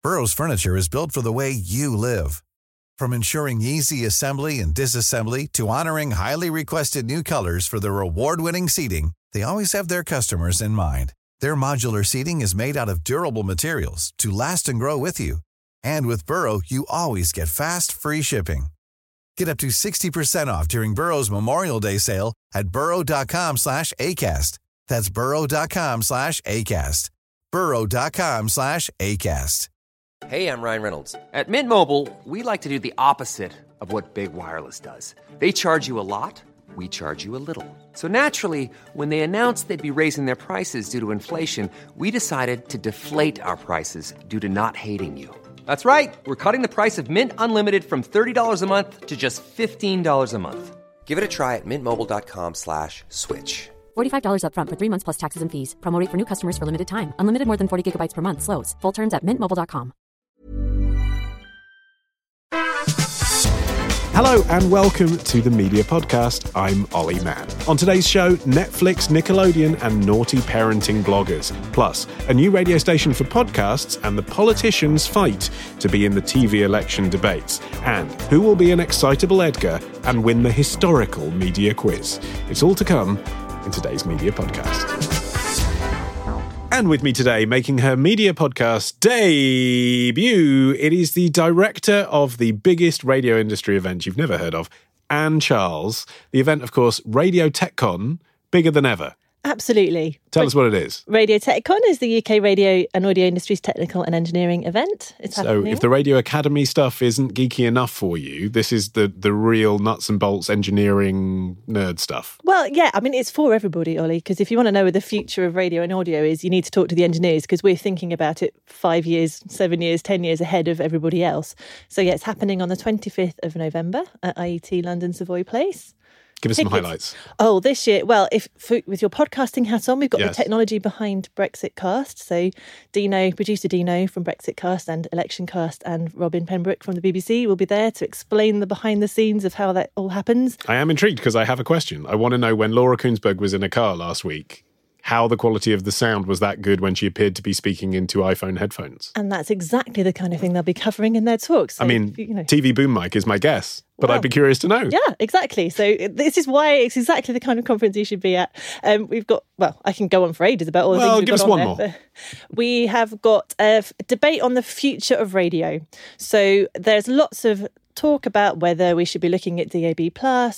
Burrow's furniture is built for the way you live. From ensuring easy assembly and disassembly to honoring highly requested new colors for their award-winning seating, they always have their customers in mind. Their modular seating is made out of durable materials to last and grow with you. And with Burrow, you always get fast, free shipping. Get up to 60% off during Burrow's Memorial Day sale at burrow.com/ACAST. That's burrow.com/ACAST. burrow.com/ACAST. Hey, I'm Ryan Reynolds. At Mint Mobile, we like to do the opposite of what Big Wireless does. They charge you a lot, we charge you a little. So naturally, when they announced they'd be raising their prices due to inflation, we decided to deflate our prices due to not hating you. That's right. We're cutting the price of Mint Unlimited from $30 a month to just $15 a month. Give it a try at mintmobile.com/switch. $45 up front for 3 months plus taxes and fees. Promo rate for new customers for limited time. Unlimited more than 40 gigabytes per month. Slows full terms at mintmobile.com. Hello and welcome to the Media Podcast. I'm Ollie Mann. On today's show, Netflix, Nickelodeon and naughty parenting bloggers. Plus, a new radio station for podcasts and the politicians' fight to be in the TV election debates. And who will be an excitable Edgar and win the historical media quiz. It's all to come in today's Media Podcast. And with me today, making her Media Podcast debut, it is the director of the biggest radio industry event you've never heard of, Anne Charles. The event, of course, Radio TechCon, bigger than ever. Absolutely. Tell us what it is. Radio TechCon is the UK radio and audio industry's technical and engineering event. It's happening. So if the Radio Academy stuff isn't geeky enough for you, this is the real nuts and bolts engineering nerd stuff. Well, yeah, I mean, it's for everybody, Ollie, because if you want to know where the future of radio and audio is, you need to talk to the engineers because we're thinking about it 5 years, 7 years, 10 years ahead of everybody else. So yeah, it's happening on the 25th of November at IET London Savoy Place. Give us some highlights. Oh, this year, well, with your podcasting hat on, we've got the technology behind Brexit Cast. So producer Dino from Brexit Cast and Election Cast and Robin Pembroke from the BBC will be there to explain the behind the scenes of how that all happens. I am intrigued because I have a question. I want to know when Laura Kuenssberg was in a car last week, how the quality of the sound was that good when she appeared to be speaking into iPhone headphones. And that's exactly the kind of thing they'll be covering in their talks. So, I mean, TV boom mic is my guess, but I'd be curious to know. Yeah, exactly. So this is why it's exactly the kind of conference you should be at. We've got, I can go on for ages about all the things we've got on there. Well, give us one more. We have got a debate on the future of radio. So there's lots of talk about whether we should be looking at DAB+, IP,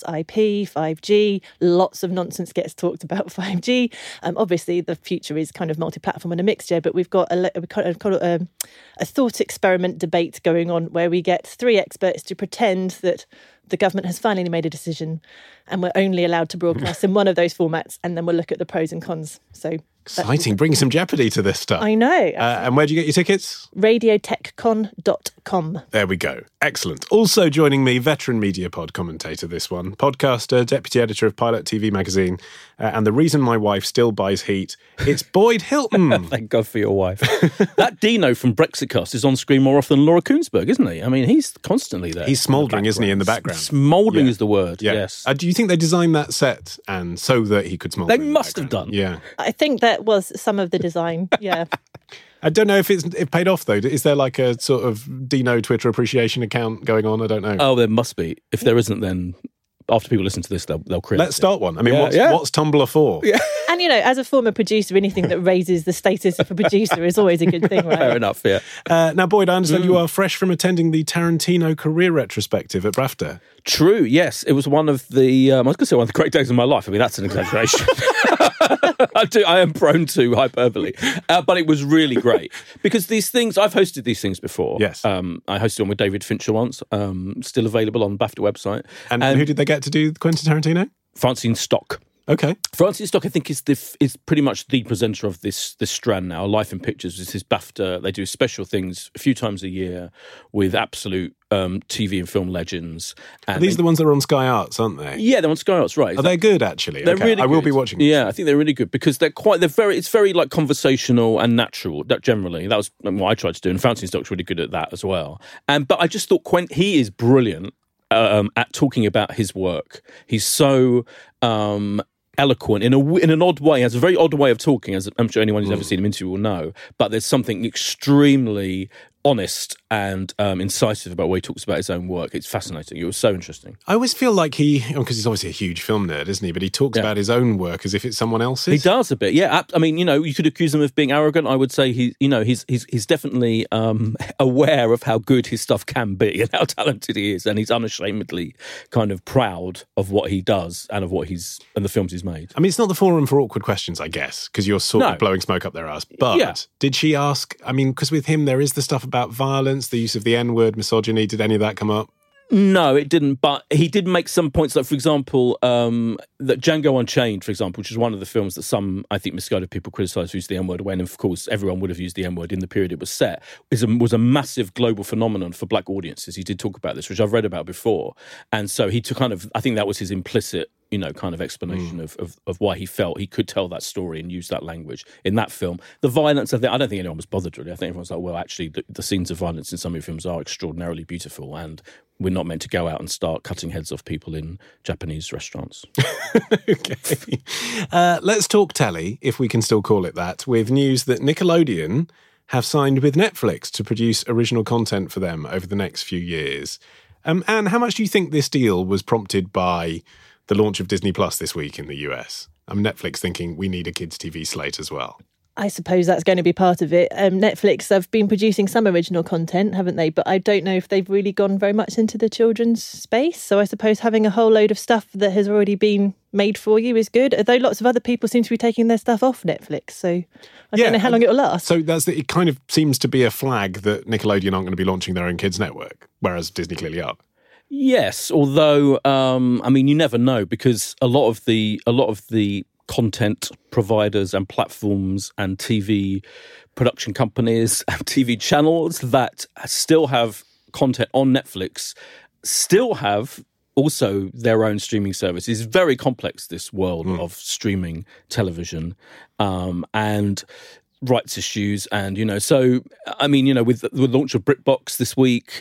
5G. Lots of nonsense gets talked about 5G. Obviously, the future is kind of multi-platform and a mixture, but we've got a thought experiment debate going on where we get 3 experts to pretend that the government has finally made a decision and we're only allowed to broadcast in one of those formats, and then we'll look at the pros and cons. So exciting. Bring some jeopardy to this stuff. I know. And where do you get your tickets? radiotechcon.com. There we go. Excellent. Also joining me, veteran Media Pod commentator this one, podcaster, deputy editor of Pilot TV magazine, and the reason my wife still buys Heat, it's Boyd Hilton. Thank God for your wife. That Dino from Brexit Cast is on screen more often than Laura Kuenssberg, isn't he? I mean, he's constantly there. He's smouldering, isn't he, in the background? Smouldering is the word, yes. Do you think they designed that set and so that he could smoulder? They must have done. Yeah. I think that was some of the design, yeah. I don't know if it paid off, though. Is there like a sort of Dino Twitter appreciation account going on? I don't know. Oh, there must be. If there isn't, then after people listen to this, they'll create Let's start one. I mean, what's Tumblr for? Yeah. And, as a former producer, anything that raises the status of a producer is always a good thing, right? Fair enough, yeah. Now, Boyd, I understand you are fresh from attending the Tarantino career retrospective at BAFTA. True, yes. It was one of the, I was going to say one of the great days of my life. I mean, that's an exaggeration. I am prone to hyperbole. But it was really great. Because these things, I've hosted these things before. Yes. I hosted one with David Fincher once, still available on the BAFTA website. And who did they get to do Quentin Tarantino? Francine Stock. Okay. Francine Stock, I think, is pretty much the presenter of this strand now. Life in Pictures is his BAFTA. They do special things a few times a year with absolute TV and film legends. And these are the ones that are on Sky Arts, aren't they? Yeah, they're on Sky Arts, right. Are they good, actually? They're really good. I will be watching them. Yeah, I think they're really good because it's very like conversational and natural. That generally, that was what I tried to do, and Francine Stock's really good at that as well. But I just thought he is brilliant at talking about his work. He's so eloquent in an odd way. He has a very odd way of talking, as I'm sure anyone who's ever seen him interview will know. But there's something extremely honest and incisive about the way he talks about his own work. It's fascinating. It was so interesting. I always feel like because he's obviously a huge film nerd, isn't he? But he talks about his own work as if it's someone else's. He does a bit, yeah. I mean, you could accuse him of being arrogant. I would say he's definitely aware of how good his stuff can be and how talented he is, and he's unashamedly kind of proud of what he does and of and the films he's made. I mean, it's not the forum for awkward questions, I guess, because you're sort of blowing smoke up their ass. But did she ask? I mean, because with him there is the stuff about violence, the use of the N-word, misogyny. Did any of that come up? No, it didn't, but he did make some points, like, for example, that Django Unchained, for example, which is one of the films that some, I think, misguided people criticised for using the N-word when, of course, everyone would have used the N-word in the period it was set, was a massive global phenomenon for black audiences. He did talk about this, which I've read about before. And so he took I think that was his implicit, kind of explanation of why he felt he could tell that story and use that language in that film. The violence, I don't think anyone was bothered, really. I think everyone's like, well, actually, the scenes of violence in some of your films are extraordinarily beautiful, and we're not meant to go out and start cutting heads off people in Japanese restaurants. Okay. Let's talk telly, if we can still call it that, with news that Nickelodeon have signed with Netflix to produce original content for them over the next few years. Anne, how much do you think this deal was prompted by the launch of Disney Plus this week in the US? Netflix thinking we need a kids' TV slate as well. I suppose that's going to be part of it. Netflix have been producing some original content, haven't they? But I don't know if they've really gone very much into the children's space. So I suppose having a whole load of stuff that has already been made for you is good, although lots of other people seem to be taking their stuff off Netflix. So I don't know how long it will last. So it kind of seems to be a flag that Nickelodeon aren't going to be launching their own kids' network, whereas Disney clearly are. Yes, although, you never know, because a lot of the content providers and platforms and TV production companies and TV channels that still have content on Netflix still have also their own streaming service. It's very complex, this world of streaming television, and rights issues, and with the launch of BritBox this week,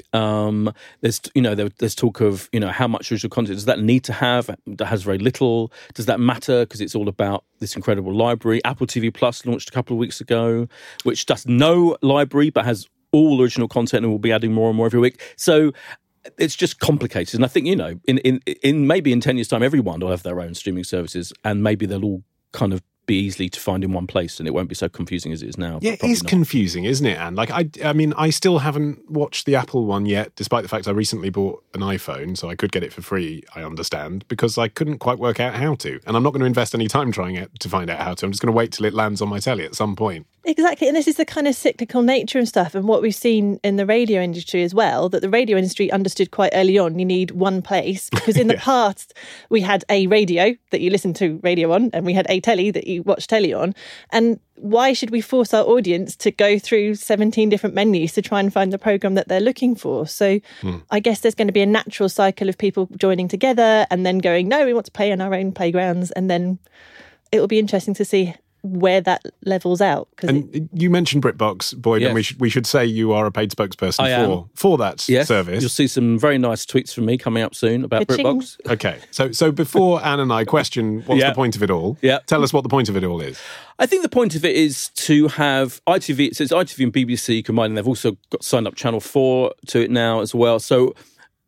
there's talk of how much original content does that need to have. That has very little. Does that matter? Because it's all about this incredible library. Apple TV Plus launched a couple of weeks ago, which does no library but has all original content and will be adding more and more every week. So it's just complicated, and I think in maybe in 10 years' time, everyone will have their own streaming services, and maybe they'll all kind of be easily to find in one place, and it won't be so confusing as it is now. Yeah, it is confusing, isn't it, Anne? Like, I still haven't watched the Apple one yet, despite the fact I recently bought an iPhone, so I could get it for free, I understand, because I couldn't quite work out how to. And I'm not going to invest any time trying it to find out how to. I'm just going to wait till it lands on my telly at some point. Exactly, and this is the kind of cyclical nature and stuff, and what we've seen in the radio industry as well, that the radio industry understood quite early on you need one place, because in the past we had a radio that you listened to radio on, and we had a telly that you watched telly on, and why should we force our audience to go through 17 different menus to try and find the programme that they're looking for? So I guess there's going to be a natural cycle of people joining together and then going, no, we want to play on our own playgrounds, and then it will be interesting to see where that levels out. And you mentioned BritBox, Boyd, and we should say you are a paid spokesperson for that service. You'll see some very nice tweets from me coming up soon about BritBox. Okay, so before Anne and I question what's the point of it all, tell us what the point of it all is. I think the point of it is to have ITV, so it's ITV and BBC combined, and they've also got signed up Channel 4 to it now as well. So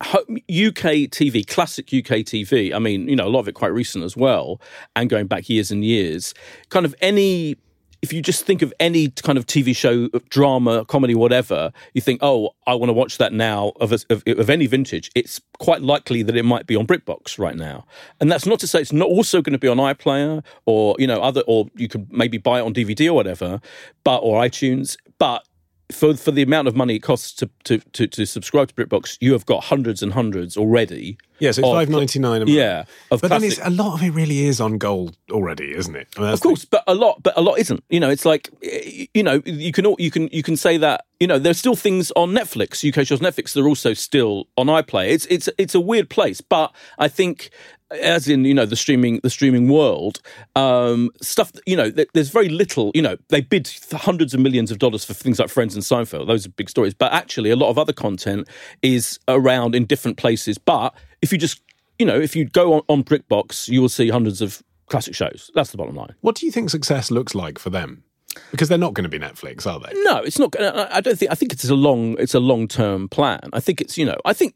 UK TV, classic UK TV, I mean, a lot of it quite recent as well, and going back years and years, kind of if you just think of any kind of TV show, drama, comedy, whatever, you think, oh, I want to watch that now of any vintage. It's quite likely that it might be on BritBox right now. And that's not to say it's not also going to be on iPlayer or, or you could maybe buy it on DVD or whatever, or iTunes, but for the amount of money it costs to subscribe to BritBox, you have got hundreds and hundreds already. Yeah, so it's $5.99 a month. Yeah, but then a lot of it really is on gold already, isn't it? I mean, of course, but a lot isn't. It's like you can say that there's still things on Netflix, UK shows on Netflix, they're also still on iPlayer. It's a weird place, but I think, as in the streaming world, stuff there's very little. They bid hundreds of millions of dollars for things like Friends and Seinfeld. Those are big stories, but actually a lot of other content is around in different places. But if you just if you go on BritBox, you will see hundreds of classic shows. That's the bottom line. What do you think success looks like for them? Because they're not going to be Netflix, are they? No, it's not. I don't think. I think it's a long-term plan. I think it's, I think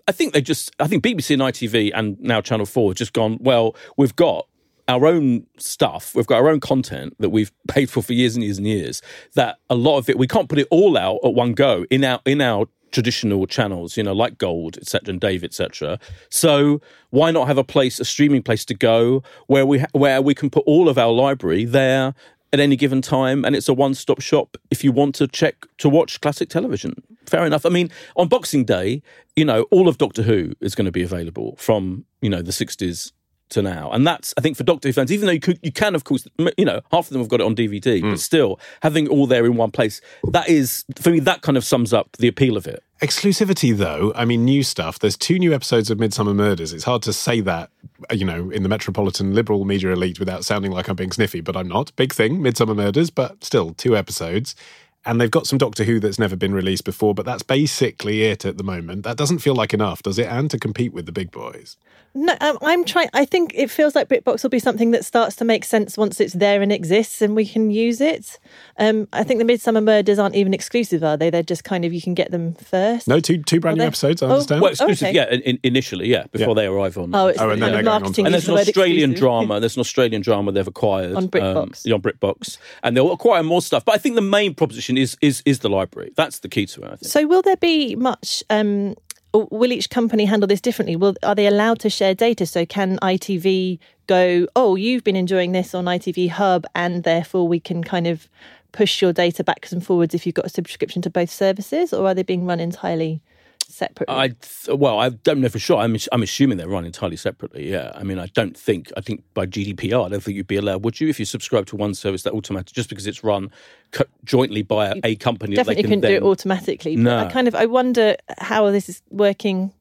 BBC and ITV and now Channel 4 have just gone, well, we've got our own stuff, we've got our own content that we've paid for years and years and years, that a lot of it, we can't put it all out at one go in our traditional channels, like Gold, etc., and Dave, etc. So why not have a streaming place to go where we can put all of our library there at any given time, and it's a one-stop shop if you want to watch classic television. Fair enough. I mean, on Boxing Day, all of Doctor Who is going to be available from, the 60s to now. And that's, I think, for Doctor Who fans, even though you can, of course, half of them have got it on DVD, but still, having it all there in one place, that is, for me, that kind of sums up the appeal of it. Exclusivity, though, I mean, new stuff. There's 2 new episodes of Midsummer Murders. It's hard to say that, in the metropolitan liberal media elite without sounding like I'm being sniffy, but I'm not. Big thing, Midsummer Murders, but still 2 episodes. And they've got some Doctor Who that's never been released before, but that's basically it at the moment. That doesn't feel like enough, does it, Anne, to compete with the big boys? No, I'm trying. I think it feels like BritBox will be something that starts to make sense once it's there and exists and we can use it. I think the Midsummer Murders aren't even exclusive, are they? They're just kind of, you can get them first. No, two brand new episodes, I understand. Well, exclusive, initially, before they arrive on. And then they're marketing. And there's an Australian drama. There's an Australian drama they've acquired on BritBox. On BritBox, and they'll acquire more stuff. But I think the main proposition is the library. That's the key to it, I think. So will there be much... will each company handle this differently? Are they allowed to share data? So can ITV go, oh, you've been enjoying this on ITV Hub, and therefore we can kind of push your data backwards and forwards if you've got a subscription to both services? Or are they being run entirely separately? I don't know for sure. I'm assuming they're run entirely separately, yeah. I mean, I think by GDPR, I don't think you'd be allowed, would you, if you subscribe to one service that automatically, just because it's run jointly by a company that they can couldn't do it automatically. No. I wonder how this is working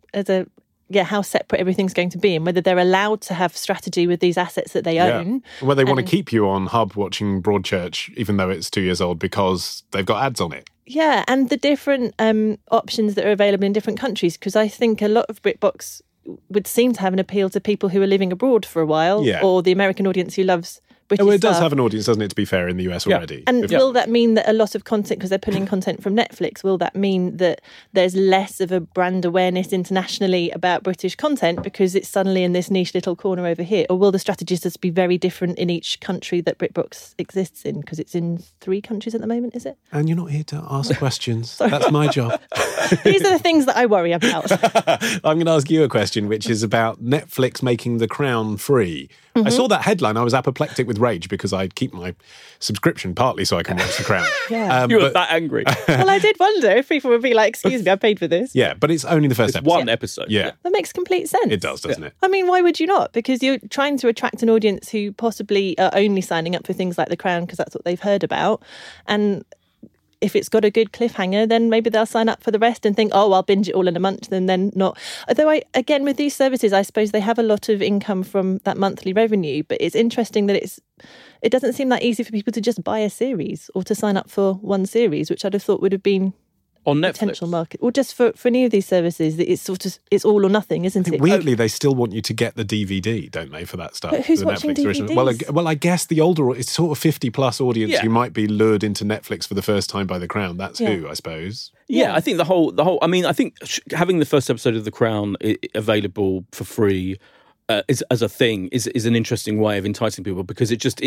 how separate everything's going to be, and whether they're allowed to have strategy with these assets that they own. Well, they want to keep you on Hub watching Broadchurch, even though it's 2 years old, because they've got ads on it. Yeah, and the different options that are available in different countries, because I think a lot of BritBox would seem to have an appeal to people who are living abroad for a while, or the American audience who loves British it does stuff. have an audience, doesn't it, to be fair, in the US already. And will that mean that a lot of content, because they're pulling content from Netflix, will that mean that there's less of a brand awareness internationally about British content because it's suddenly in this niche little corner over here? Or will the strategies just be very different in each country that BritBox exists in? Because it's in 3 countries at the moment, is it? And you're not here to ask questions. That's my job. These are the things that I worry about. I'm going to ask you a question, which is about Netflix making The Crown free. Mm-hmm. I saw that headline. I was apoplectic with rage because I keep my subscription partly so I can watch The Crown. You were that angry. Well, I did wonder if people would be like, excuse me, I paid for this. Yeah, but it's only the first episode. One episode. Yeah. That makes complete sense. It does, doesn't it? I mean, why would you not? Because you're trying to attract an audience who possibly are only signing up for things like The Crown because that's what they've heard about. And if it's got a good cliffhanger, then maybe they'll sign up for the rest and think, oh, I'll binge it all in a month and then not. Although, again, with these services, I suppose they have a lot of income from that monthly revenue, but it's interesting that it doesn't seem that easy for people to just buy a series or to sign up for one series, which I'd have thought would have been on Netflix. Potential market. Or just for any of these services, it's all or nothing, isn't it? Weirdly, they still want you to get the DVD, don't they, for that stuff? But who's the watching Netflix DVDs? Original. Well, I guess the older, it's sort of 50-plus audience who might be lured into Netflix for the first time by The Crown. That's who, I suppose. Yeah, I think the whole. I mean, I think having the first episode of The Crown available for free as a thing is an interesting way of enticing people, because it just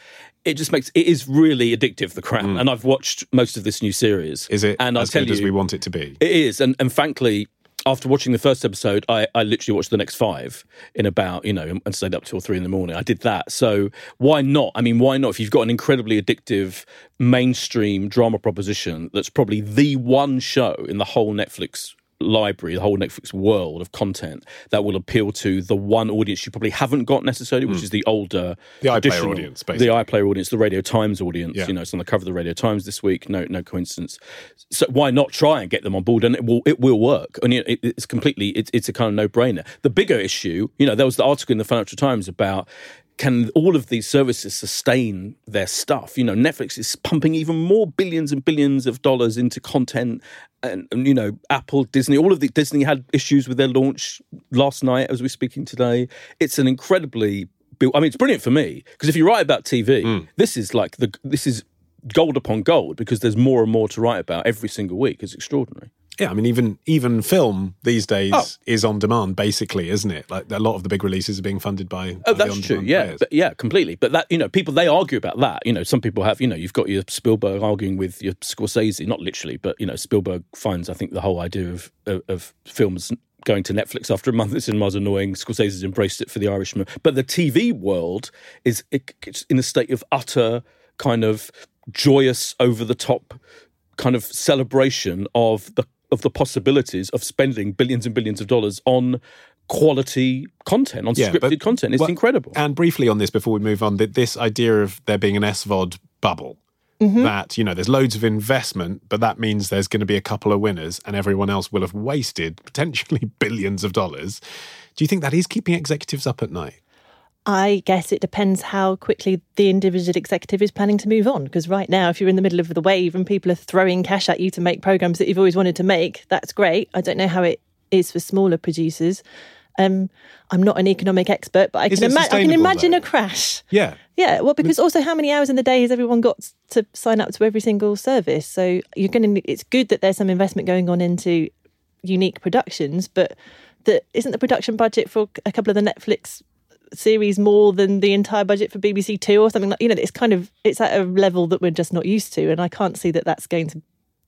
makes it really addictive, The Crown. And I've watched most of this new series. Is it and as good as we want it to be? It is, and frankly, after watching the first episode, I literally watched the next 5 in about, and stayed up till 3 a.m. I did that. So why not? I mean, why not? If you've got an incredibly addictive mainstream drama proposition that's probably the one show in the whole Netflix library, the whole Netflix world of content that will appeal to the one audience you probably haven't got necessarily, which is the older, the iPlayer audience, basically. The iPlayer audience, the Radio Times audience. Yeah. It's on the cover of the Radio Times this week. No coincidence. So why not try and get them on board? And it will work. And it's completely, it's a kind of no-brainer. The bigger issue, there was the article in the Financial Times about, can all of these services sustain their stuff? Netflix is pumping even more billions and billions of dollars into content, and Apple, Disney, all of the Disney had issues with their launch last night as we're speaking today. It's an incredibly, it's brilliant for me, because if you write about TV, this is gold upon gold because there's more and more to write about every single week. It's extraordinary. Yeah, I mean, even film these days is on demand, basically, isn't it? Like a lot of the big releases are being funded by that's true. Yeah, completely. But that, people, they argue about that. Some people have, you've got your Spielberg arguing with your Scorsese, not literally, but Spielberg finds, I think, the whole idea of films going to Netflix after a month in cinemas annoying. Scorsese's embraced it for The Irishman, but the TV world is in a state of utter kind of joyous, over the top kind of celebration of the possibilities of spending billions and billions of dollars on quality content, on scripted content. It's incredible. And briefly on this, before we move on, this idea of there being an SVOD bubble, that, there's loads of investment, but that means there's going to be a couple of winners and everyone else will have wasted potentially billions of dollars. Do you think that is keeping executives up at night? I guess it depends how quickly the individual executive is planning to move on. Because right now, if you're in the middle of the wave and people are throwing cash at you to make programmes that you've always wanted to make, that's great. I don't know how it is for smaller producers. I'm not an economic expert, but I can imagine a crash. Yeah. Yeah, well, because also how many hours in the day has everyone got to sign up to every single service? So it's good that there's some investment going on into unique productions, but isn't the production budget for a couple of the Netflix series more than the entire budget for BBC Two or something like, it's at a level that we're just not used to, and I can't see that that's going to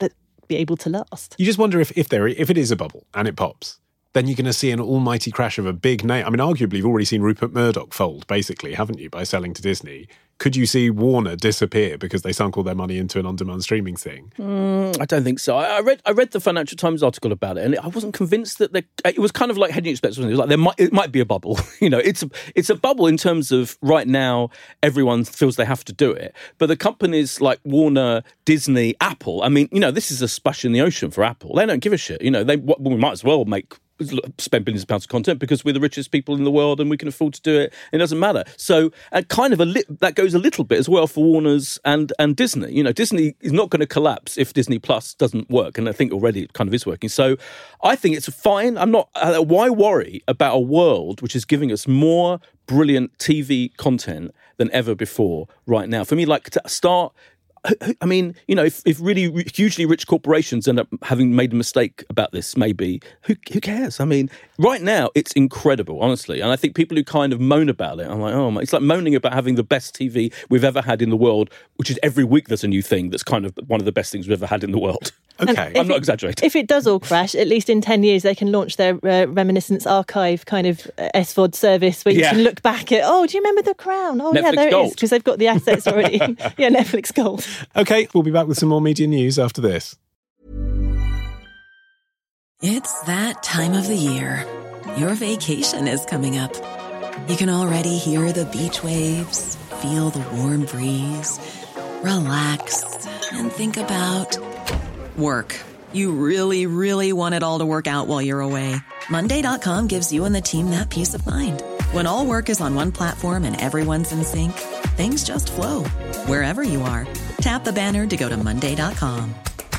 be able to last. You just wonder if it is a bubble and it pops, then you're going to see an almighty crash of a big name. I mean, arguably, you've already seen Rupert Murdoch fold, basically, haven't you, by selling to Disney? Could you see Warner disappear because they sunk all their money into an on-demand streaming thing? I don't think so. I read the Financial Times article about it, and I wasn't convinced that it was kind of like hedging expenses. It was like it might be a bubble. It's a bubble in terms of right now everyone feels they have to do it, but the companies like Warner, Disney, Apple. I mean, this is a splash in the ocean for Apple. They don't give a shit. We might as well spend billions of pounds of content because we're the richest people in the world and we can afford to do it. It doesn't matter. So that goes a little bit as well for Warner's and Disney. Disney is not going to collapse if Disney Plus doesn't work, and I think already it kind of is working. So I think it's fine. I'm not. Why worry about a world which is giving us more brilliant TV content than ever before right now? For me, to start. I mean, if really hugely rich corporations end up having made a mistake about this, maybe, who cares? I mean, right now, it's incredible, honestly. And I think people who kind of moan about it, I'm like, it's like moaning about having the best TV we've ever had in the world, which is every week there's a new thing that's kind of one of the best things we've ever had in the world. Okay. I'm not exaggerating. If it does all crash, at least in 10 years, they can launch their Reminiscence Archive kind of SVOD service where you can look back at, do you remember The Crown? Oh, Netflix there Gold. it is, because they've got the assets already. Yeah, Netflix Gold. Okay, we'll be back with some more media news after this. It's that time of the year. Your vacation is coming up. You can already hear the beach waves, feel the warm breeze, relax, and think about work. You really, really want it all to work out while you're away. Monday.com gives you and the team that peace of mind. When all work is on one platform and everyone's in sync, things just flow. Wherever you are, tap the banner to go to Monday.com.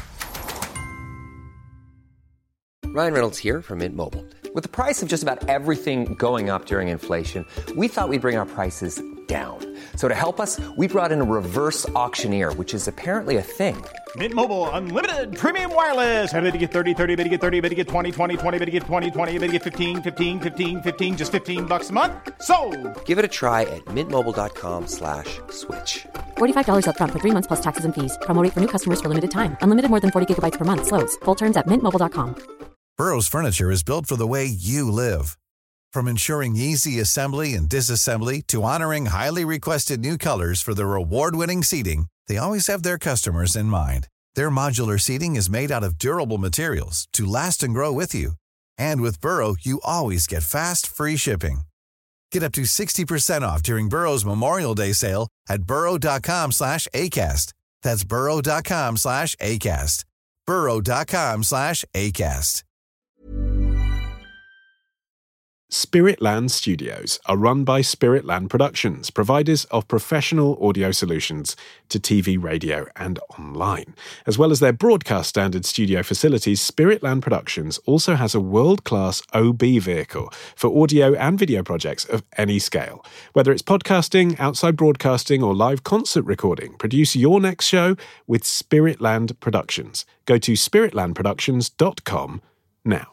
Ryan Reynolds here from Mint Mobile. With the price of just about everything going up during inflation, we thought we'd bring our prices down. So to help us, we brought in a reverse auctioneer, which is apparently a thing. Mint Mobile Unlimited Premium Wireless. How to get 30, 30, bit to get 30, bit to get 20, 20, 20, bit to get 20, 20, bit to get 15, 15, 15, 15, just $15 a month? Sold! Give it a try at mintmobile.com/switch. $45 up front for 3 months plus taxes and fees. Promo rate for new customers for limited time. Unlimited more than 40 gigabytes per month. Slows full terms at mintmobile.com. Burrow's furniture is built for the way you live. From ensuring easy assembly and disassembly to honoring highly requested new colors for their award-winning seating, they always have their customers in mind. Their modular seating is made out of durable materials to last and grow with you. And with Burrow, you always get fast, free shipping. Get up to 60% off during Burrow's Memorial Day sale at burrow.com/ACAST. That's burrow.com/ACAST. burrow.com/ACAST. Spiritland Studios are run by Spiritland Productions, providers of professional audio solutions to TV, radio and online. As well as their broadcast standard studio facilities, Spiritland Productions also has a world-class OB vehicle for audio and video projects of any scale. Whether it's podcasting, outside broadcasting or live concert recording, produce your next show with Spiritland Productions. Go to spiritlandproductions.com now.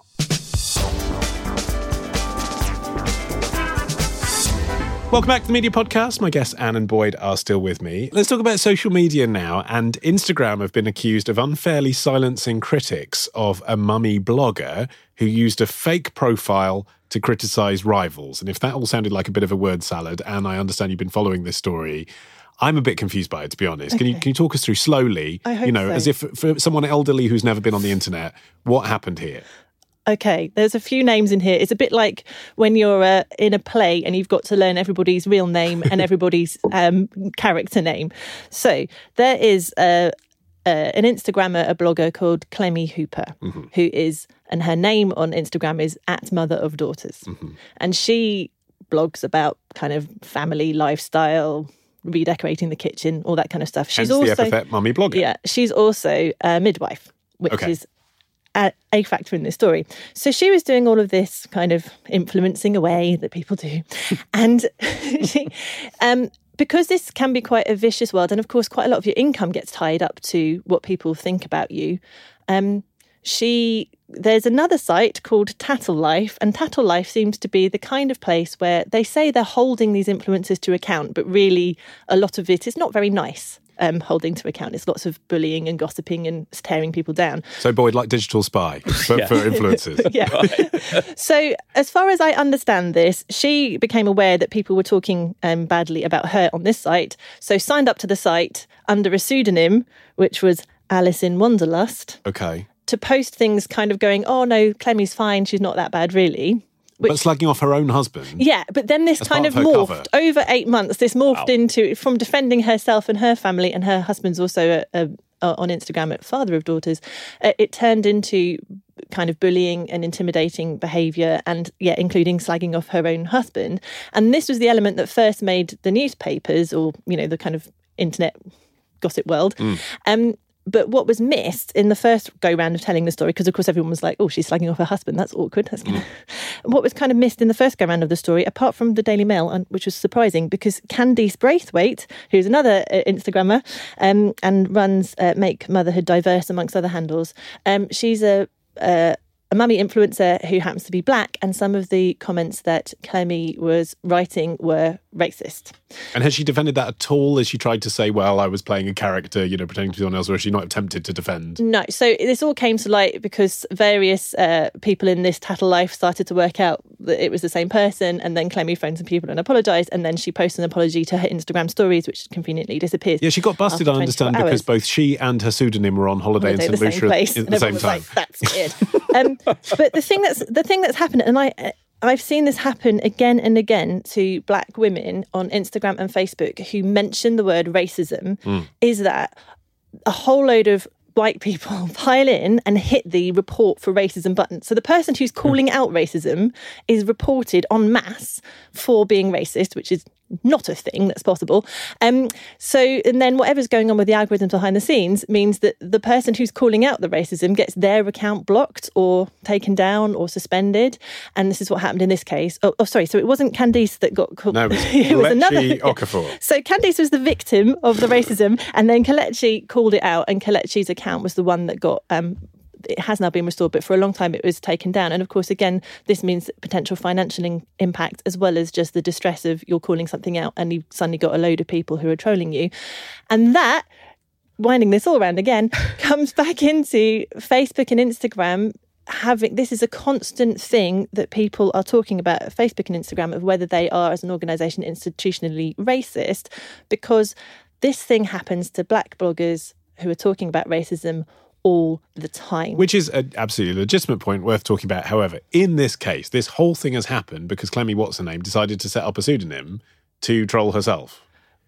Welcome back to the Media Podcast. My guests Anne and Boyd are still with me. Let's talk about social media now. And Instagram have been accused of unfairly silencing critics of a mummy blogger who used a fake profile to criticise rivals. And if that all sounded like a bit of a word salad, Anne, I understand you've been following this story. I'm a bit confused by it, to be honest. Okay. Can you talk us through slowly, I hope so. As if for someone elderly who's never been on the internet, what happened here? Okay, there's a few names in here. It's a bit like when you're in a play and you've got to learn everybody's real name and everybody's character name. So there is an Instagrammer, a blogger called Clemmy Hooper, who is, and her name on Instagram is @MotherOfDaughters. And she blogs about kind of family, lifestyle, redecorating the kitchen, all that kind of stuff. She's also the epithet mummy blogger. Yeah, she's also a midwife, which is a factor in this story. So she was doing all of this kind of influencing away that people do. And she, because this can be quite a vicious world, and of course quite a lot of your income gets tied up to what people think about you, there's another site called Tattle Life, and Tattle Life seems to be the kind of place where they say they're holding these influencers to account, but really a lot of it is not very nice. Holding to account. It's lots of bullying and gossiping and tearing people down. So Boyd, like Digital Spy for influencers. Yeah. So as far as I understand this, she became aware that people were talking badly about her on this site, so signed up to the site under a pseudonym, which was Alice in Wanderlust. Okay. To post things kind of going, oh no, Clemmy's fine, she's not that bad really. But slagging off her own husband? Yeah, but then this kind of morphed cover. Over 8 months. This morphed into, from defending herself and her family, and her husband's also on Instagram at Father of Daughters, it turned into kind of bullying and intimidating behaviour and, including slagging off her own husband. And this was the element that first made the newspapers or, the kind of internet gossip world. But what was missed in the first go-round of telling the story, because of course everyone was like, oh, she's slagging off her husband, that's awkward. What was kind of missed in the first go-round of the story, apart from the Daily Mail, which was surprising, because Candice Braithwaite, who's another Instagrammer and runs Make Motherhood Diverse, amongst other handles, she's a mummy influencer who happens to be black, and some of the comments that Clemmy was writing were racist. And has she defended that at all? Has she tried to say, well, I was playing a character, pretending to be someone else, or has she not attempted to defend? No. So this all came to light because various people in this Tattle Life started to work out that it was the same person, and then Clemmy phoned some people and apologised, and then she posted an apology to her Instagram stories, which conveniently disappeared. Yeah, she got busted, I understand, because both she and her pseudonym were on holiday in St. Lucia at the same time. Like, that's weird. But the thing that's happened, and I've seen this happen again and again to black women on Instagram and Facebook who mention the word racism, is that a whole load of white people pile in and hit the report for racism button. So the person who's calling out racism is reported en masse for being racist, which is not a thing that's possible. And then whatever's going on with the algorithms behind the scenes means that the person who's calling out the racism gets their account blocked or taken down or suspended. And this is what happened in this case. Oh, sorry. So it wasn't Candice that got called. No, it was another. Okafor. So Candice was the victim of the racism, and then Kelechi called it out, and Kelechi's account was the one that got it has now been restored, but for a long time it was taken down. And of course, again, this means potential financial impact, as well as just the distress of you're calling something out and you've suddenly got a load of people who are trolling you. And that, winding this all around again, comes back into Facebook and Instagram this is a constant thing that people are talking about at Facebook and Instagram, of whether they are, as an organisation, institutionally racist, because this thing happens to black bloggers who are talking about racism all the time. Which is an absolutely legitimate point worth talking about. However, in this case, this whole thing has happened because Clemmy What's-Her-Name decided to set up a pseudonym to troll herself.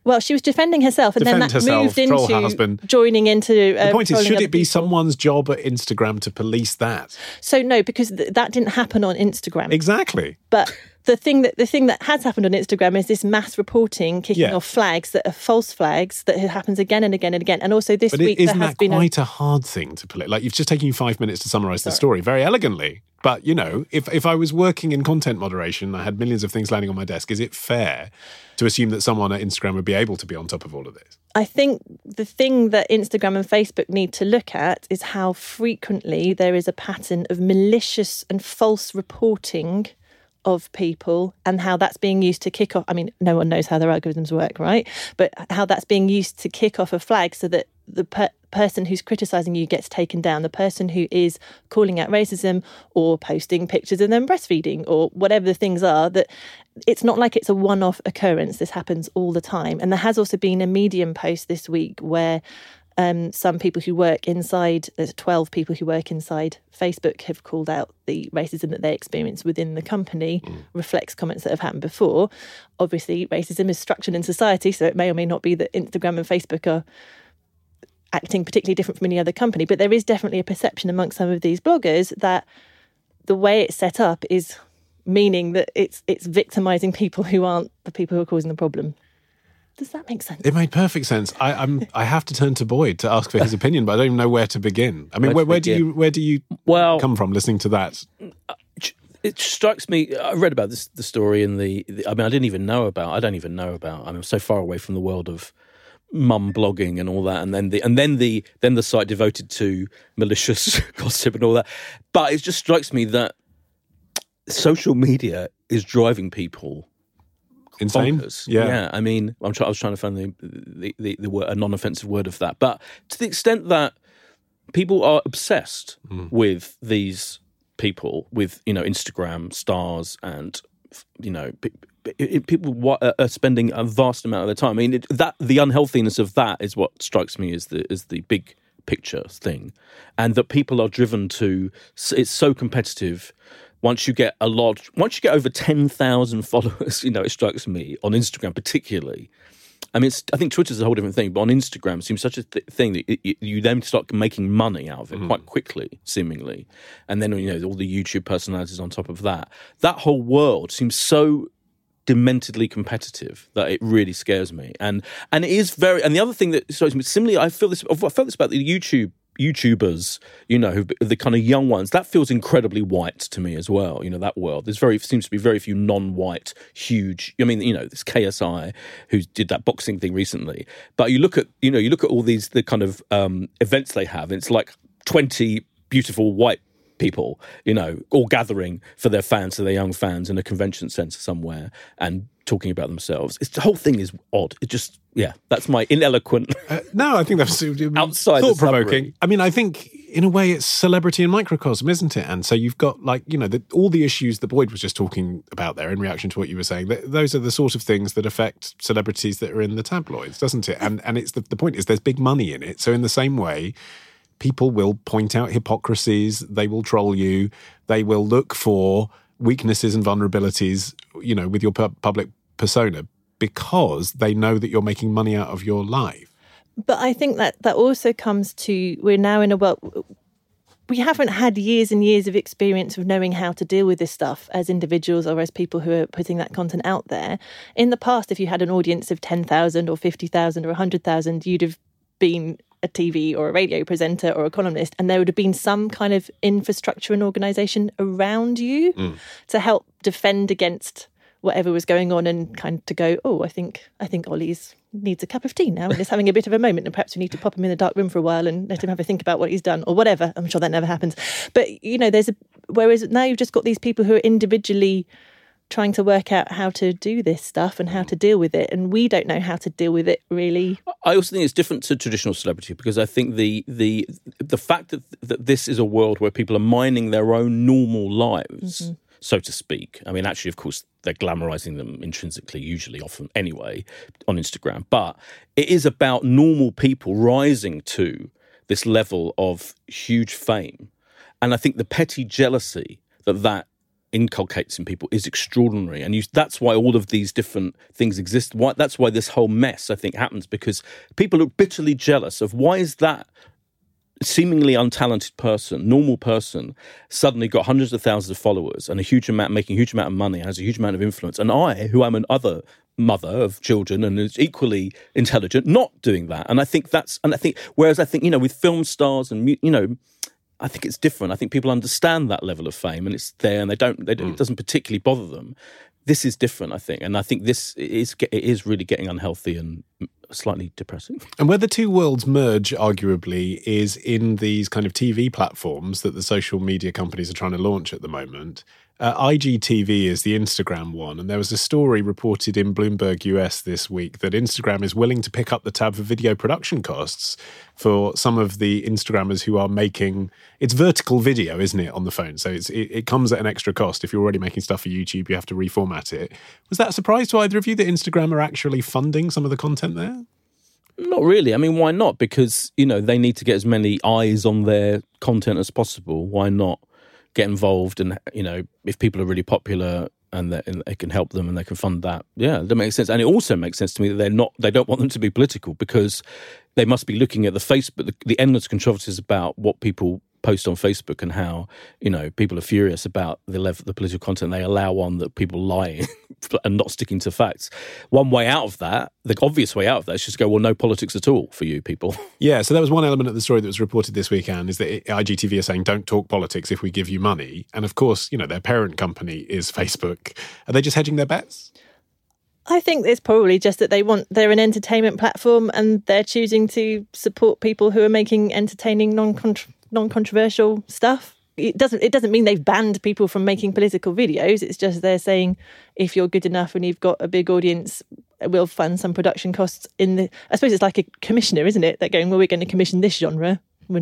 Well, she was defending herself, and then that moved into joining into... the point is, should it be someone's job at Instagram to police that? So no, because that didn't happen on Instagram. Exactly. But the thing that has happened on Instagram is this mass reporting, kicking off flags that are false flags that happens again and again and again. And also this week there has been... Isn't that quite a hard thing to police? Like, you've just taken you 5 minutes to summarise the story very elegantly. But, you know, if I was working in content moderation, I had millions of things landing on my desk, is it fair to assume that someone at Instagram would be able to be on top of all of this? I think the thing that Instagram and Facebook need to look at is how frequently there is a pattern of malicious and false reporting of people, and how that's being used to kick off. I mean, no one knows how their algorithms work, right? But how that's being used to kick off a flag so that the person who's criticising you gets taken down, the person who is calling out racism or posting pictures of them breastfeeding or whatever the things are, that it's not like it's a one-off occurrence. This happens all the time. And there has also been a Medium post this week where some people who work inside, there's 12 people who work inside Facebook, have called out the racism that they experience within the company, reflects comments that have happened before. Obviously, racism is structured in society, so it may or may not be that Instagram and Facebook are acting particularly different from any other company, but there is definitely a perception amongst some of these bloggers that the way it's set up is meaning that it's victimising people who aren't the people who are causing the problem. Does that make sense? It made perfect sense. I have to turn to Boyd to ask for his opinion, but I don't even know where to begin. I mean, where do you come from listening to that? It strikes me. I read about the story in the. I mean, I don't even know about. I'm so far away from the world of mum blogging and all that, and then the site devoted to malicious gossip and all that. But it just strikes me that social media is driving people insane. Bonkers. Yeah. I mean, I was trying to find the word, a non-offensive word of that, but to the extent that people are obsessed with these people, with Instagram stars, and people are spending a vast amount of their time. I mean, the unhealthiness of that is what strikes me as the big picture thing, and that people are driven to. It's so competitive. Once you get over 10,000 followers, it strikes me on Instagram particularly. I mean, I think Twitter's a whole different thing, but on Instagram it seems such a thing that you then start making money out of it quite quickly, seemingly. And then, all the YouTube personalities on top of that. That whole world seems so dementedly competitive that it really scares me. And it is very... And the other thing that strikes me, similarly, I felt this about the YouTubers, the kind of young ones. That feels incredibly white to me as well. That world. Seems to be very few non-white, huge. I mean, this KSI who did that boxing thing recently. But you look at all these the kind of events they have. And it's like 20 beautiful white people, all gathering for their fans, for their young fans, in a convention centre somewhere and talking about themselves. The whole thing is odd. It just, that's my ineloquent. No, I think that's outside thought-provoking. I mean, I think in a way it's celebrity in microcosm, isn't it? And so you've got all the issues that Boyd was just talking about there in reaction to what you were saying. Those are the sort of things that affect celebrities that are in the tabloids, doesn't it? And it's the point is there's big money in it. So in the same way, people will point out hypocrisies, they will troll you, they will look for weaknesses and vulnerabilities, with your public persona, because they know that you're making money out of your life. But I think that also comes to, we're now in a world, we haven't had years and years of experience of knowing how to deal with this stuff as individuals or as people who are putting that content out there. In the past, if you had an audience of 10,000 or 50,000 or 100,000, you'd have been a TV or a radio presenter or a columnist, and there would have been some kind of infrastructure and organisation around you to help defend against whatever was going on, and kind of to go, I think Ollie's needs a cup of tea now and is having a bit of a moment, and perhaps we need to pop him in the dark room for a while and let him have a think about what he's done or whatever. I'm sure that never happens. But, whereas now you've just got these people who are individually trying to work out how to do this stuff and how to deal with it, and we don't know how to deal with it, really. I also think it's different to traditional celebrity, because I think the fact that this is a world where people are mining their own normal lives, so to speak. I mean, actually, of course, they're glamorizing them intrinsically, usually, often anyway, on Instagram. But it is about normal people rising to this level of huge fame. And I think the petty jealousy that inculcates in people is extraordinary. And that's why all of these different things exist. That's why this whole mess, I think, happens, because people are bitterly jealous of why is that seemingly untalented person, normal person, suddenly got hundreds of thousands of followers and making a huge amount of money and has a huge amount of influence. And I, who am another mother of children and is equally intelligent, not doing that. And I think whereas I think, with film stars and, I think it's different. I think people understand that level of fame and it's there and it doesn't particularly bother them. This is different, I think. And I think it is really getting unhealthy and slightly depressing. And where the two worlds merge, arguably, is in these kind of TV platforms that the social media companies are trying to launch at the moment. IGTV is the Instagram one, and there was a story reported in Bloomberg US this week that Instagram is willing to pick up the tab for video production costs for some of the Instagrammers who are making... It's vertical video, isn't it, on the phone? So it comes at an extra cost. If you're already making stuff for YouTube, you have to reformat it. Was that a surprise to either of you that Instagram are actually funding some of the content there? Not really. I mean, why not? Because, they need to get as many eyes on their content as possible. Why not get involved? And, if people are really popular and they can help them and they can fund that, yeah, that makes sense. And it also makes sense to me that they don't want them to be political, because they must be looking at the endless controversies about what people post on Facebook and how, people are furious about the political content they allow on, that people lying and not sticking to facts. One way out of that, the obvious way out of that, is just go, well, no politics at all for you people. Yeah, so that was one element of the story that was reported this weekend, is that IGTV are saying, don't talk politics if we give you money. And of course, their parent company is Facebook. Are they just hedging their bets? I think it's probably just that they're an entertainment platform and they're choosing to support people who are making entertaining, non-controversial stuff. It doesn't mean they've banned people from making political videos. It's just they're saying, if you're good enough and you've got a big audience, we'll fund some production costs I suppose it's like a commissioner, isn't it? They're going, well, we're going to commission this genre.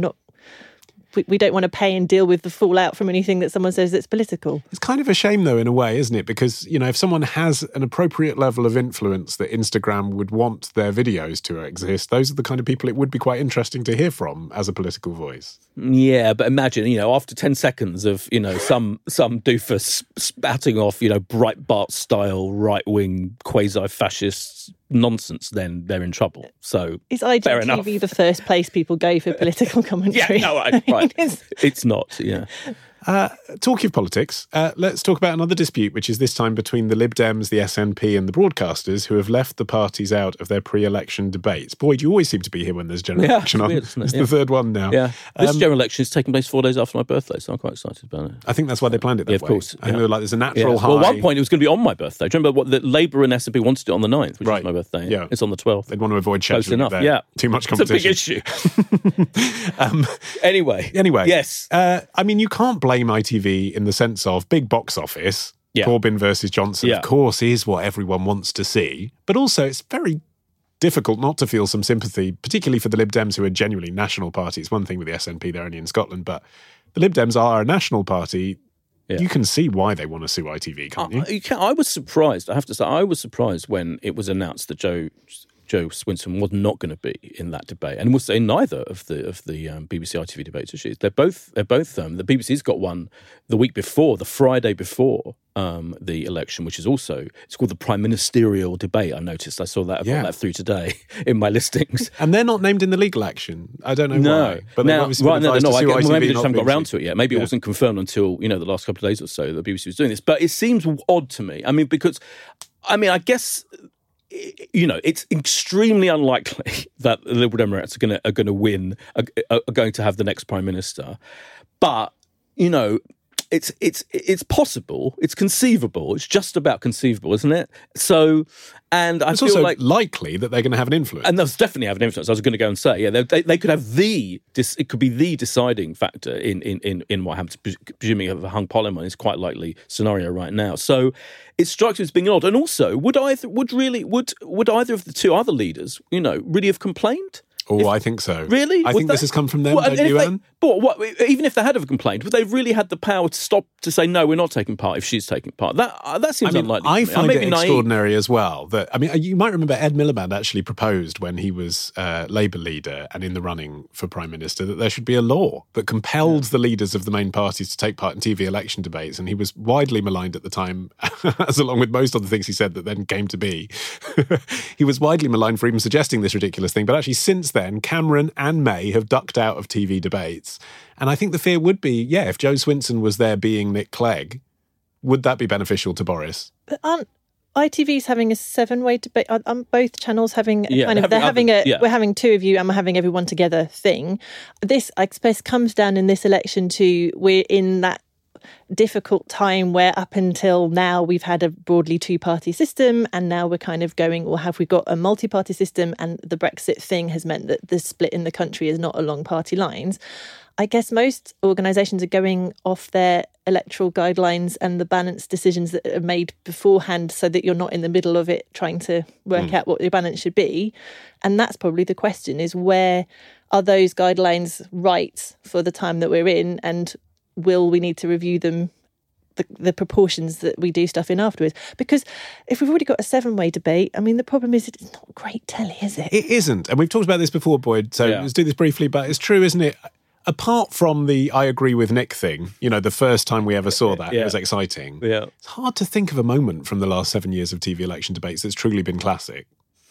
We don't want to pay and deal with the fallout from anything that someone says that's political. It's kind of a shame, though, in a way, isn't it? Because, if someone has an appropriate level of influence that Instagram would want their videos to exist, those are the kind of people it would be quite interesting to hear from as a political voice. Yeah, but imagine, after 10 seconds of, some doofus spouting off, Breitbart-style right-wing quasi-fascist nonsense, then they're in trouble. So is IGTV the first place people go for political commentary? Yeah, no, right. It's not, yeah. Talking of politics, let's talk about another dispute, which is this time between the Lib Dems, the SNP and the broadcasters, who have left the parties out of their pre-election debates. Boyd, you always seem to be here when there's general election on. It's the third one now. Yeah. This general election is taking place 4 days after my birthday, so I'm quite excited about it. I think that's why they planned it that way. Of course. I think they were like, there's a natural high. Well, at one point it was going to be on my birthday. Do you remember what the Labour and SNP wanted it on the 9th, which is my birthday? Yeah. It's on the 12th. They'd want to avoid scheduling there. Yeah. Too much competition. It's a big issue. Anyway. Yes. You can't blame ITV in the sense of big box office. Yeah. Corbyn versus Johnson, of course, is what everyone wants to see. But also, it's very difficult not to feel some sympathy, particularly for the Lib Dems, who are genuinely national party. It's one thing with the SNP, they're only in Scotland, but the Lib Dems are a national party. Yeah. You can see why they want to sue ITV, can't you? I was surprised, I have to say, when it was announced that Joe Swinson was not going to be in that debate, and was in neither of the BBC ITV debates. They're both the BBC's got one the week before, the Friday before the election, which is also, it's called the Prime Ministerial Debate. I noticed, I saw that, I got that through today in my listings, and they're not named in the legal action. I don't know why, but now, maybe they just haven't got around to it yet. Maybe it wasn't confirmed until the last couple of days or so that the BBC was doing this. But it seems odd to me. I guess. It's extremely unlikely that the Liberal Democrats are going to win, are going to have the next Prime Minister. But, it's possible, it's conceivable, it's just about conceivable, isn't it? So, and I feel also like likely that they're going to have an influence. And they'll definitely have an influence. I was going to go and say, they could have it could be the deciding factor in what happens, presuming a hung parliament is quite likely scenario right now. So it strikes me as being odd. And also, would either of the two other leaders, really have complained? Oh, I think so. Really? I think this has come from them, don't you, Anne? But even if they had have complained, would they really had the power to stop, to say, no, we're not taking part if she's taking part? That seems unlikely. I find it extraordinary as well. You might remember Ed Miliband actually proposed when he was Labour leader and in the running for Prime Minister that there should be a law that compelled the leaders of the main parties to take part in TV election debates. And he was widely maligned at the time, as along with most other things he said that then came to be. He was widely maligned for even suggesting this ridiculous thing. But actually, since then, Cameron and May have ducked out of TV debates. And I think the fear would be, if Jo Swinson was there being Nick Clegg, would that be beneficial to Boris? But aren't ITV's having a 7-way debate? Aren't both channels having we're having two of you and we're having everyone together thing? This, I suppose, comes down in this election to we're in that difficult time where up until now we've had a broadly two-party system, and now we're kind of going, well, have we got a multi-party system? And the Brexit thing has meant that the split in the country is not along party lines. I guess most organisations are going off their electoral guidelines and the balance decisions that are made beforehand so that you're not in the middle of it trying to work out what your balance should be. And that's probably the question, is where are those guidelines right for the time that we're in, and will we need to review them, the proportions that we do stuff in afterwards? Because if we've already got a 7-way debate, I mean, the problem is it's not great telly, is it? It isn't. And we've talked about this before, Boyd, so let's do this briefly, but it's true, isn't it? Apart from the I agree with Nick thing, the first time we ever saw that, it was exciting. Yeah. It's hard to think of a moment from the last 7 years of TV election debates that's truly been classic.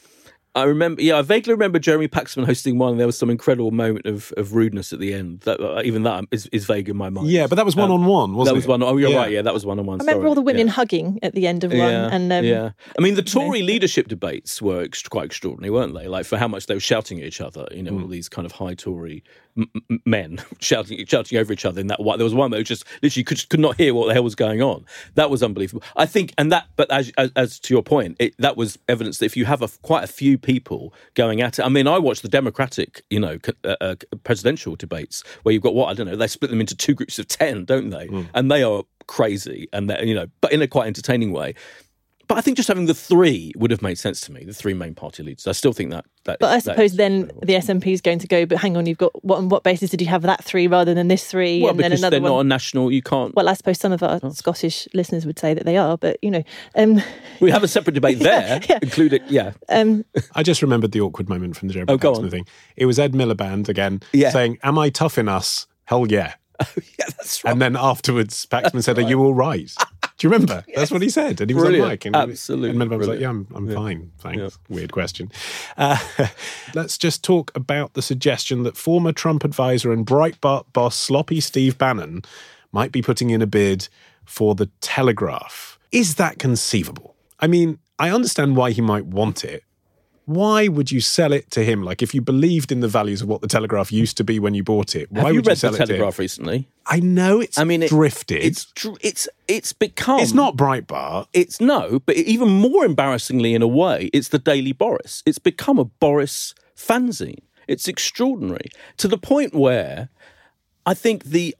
I vaguely remember Jeremy Paxman hosting one, and there was some incredible moment of rudeness at the end. That is vague in my mind. Yeah, but that was one-on-one, wasn't it? That was one. Oh, you're right. Yeah, that was one-on-one. I remember all the women hugging at the end of one. And I mean, the Tory leadership debates were quite extraordinary, weren't they? Like, for how much they were shouting at each other. All these kind of high Tory men shouting over each other. In that one, there was one that just literally could not hear what the hell was going on. That was unbelievable. I think, but as to your point, that was evidence that if you have quite a few people going at it. I mean, I watched the Democratic, presidential debates where you've got they split them into two groups of 10, don't they? And they are crazy, and but in a quite entertaining way. But I think just having the three would have made sense to me, the three main party leaders. I still think that. But I suppose then the SNP is going to go, but hang on, you've got, on what basis did you have that three rather than this three? Well, and because then another they're not a national, you can't. Well, I suppose some of our Scottish listeners would say that they are, but, we have a separate debate there, including, I just remembered the awkward moment from the Jeremy Paxman thing. It was Ed Miliband again saying, am I tough in us? Hell yeah. Oh, yeah, that's right. And then afterwards, Paxman said, are you all right? Do you remember? Yes. That's what he said. And he was on mic. And absolutely. And Miliband was like, I'm fine. Thanks. Yeah. Weird question. Let's just talk about the suggestion that former Trump advisor and Breitbart boss sloppy Steve Bannon might be putting in a bid for the Telegraph. Is that conceivable? I mean, I understand why he might want it. Why would you sell it to him? Like, if you believed in the values of what the Telegraph used to be when you bought it, why would you sell it to him? Have you read the Telegraph recently? I know it's drifted. It's become... It's not Breitbart. But even more embarrassingly in a way, it's the Daily Boris. It's become a Boris fanzine. It's extraordinary. To the point where... I think that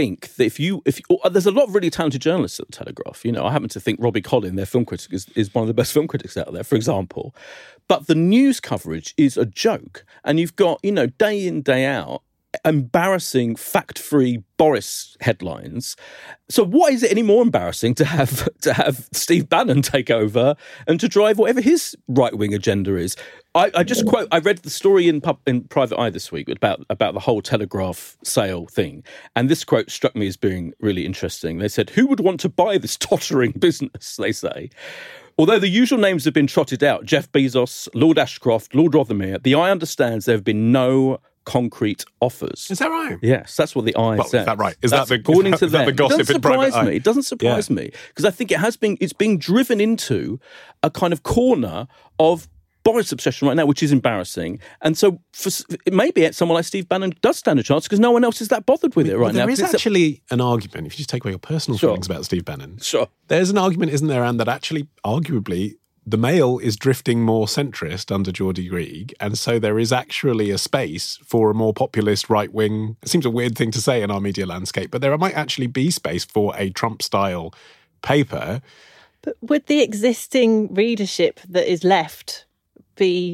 if you there's a lot of really talented journalists at the Telegraph. I happen to think Robbie Collin, their film critic, is one of the best film critics out there, for example. But the news coverage is a joke, and you've got day in, day out, embarrassing fact-free Boris headlines. So what is it any more embarrassing to have Steve Bannon take over and to drive whatever his right-wing agenda is? I just quote, I read the story in Private Eye this week about the whole Telegraph sale thing, and this quote struck me as being really interesting. They said, who would want to buy this tottering business, they say? Although the usual names have been trotted out, Jeff Bezos, Lord Ashcroft, Lord Rothermere, the Eye understands there have been no concrete offers. Is that right? Yes, that's what the Eye says. Is that right? According to them, the gossip in Private Eye? It doesn't surprise me, because I think it's being driven into a kind of corner of Boris obsession right now, which is embarrassing. And so maybe someone like Steve Bannon does stand a chance because no one else is that bothered with it right now. There is actually an argument, if you just take away your personal feelings about Steve Bannon. Sure. There's an argument, isn't there, Anne, that actually, arguably, the Mail is drifting more centrist under Geordie Greig, and so there is actually a space for a more populist right-wing... It seems a weird thing to say in our media landscape, but there might actually be space for a Trump-style paper. But would the existing readership that is left be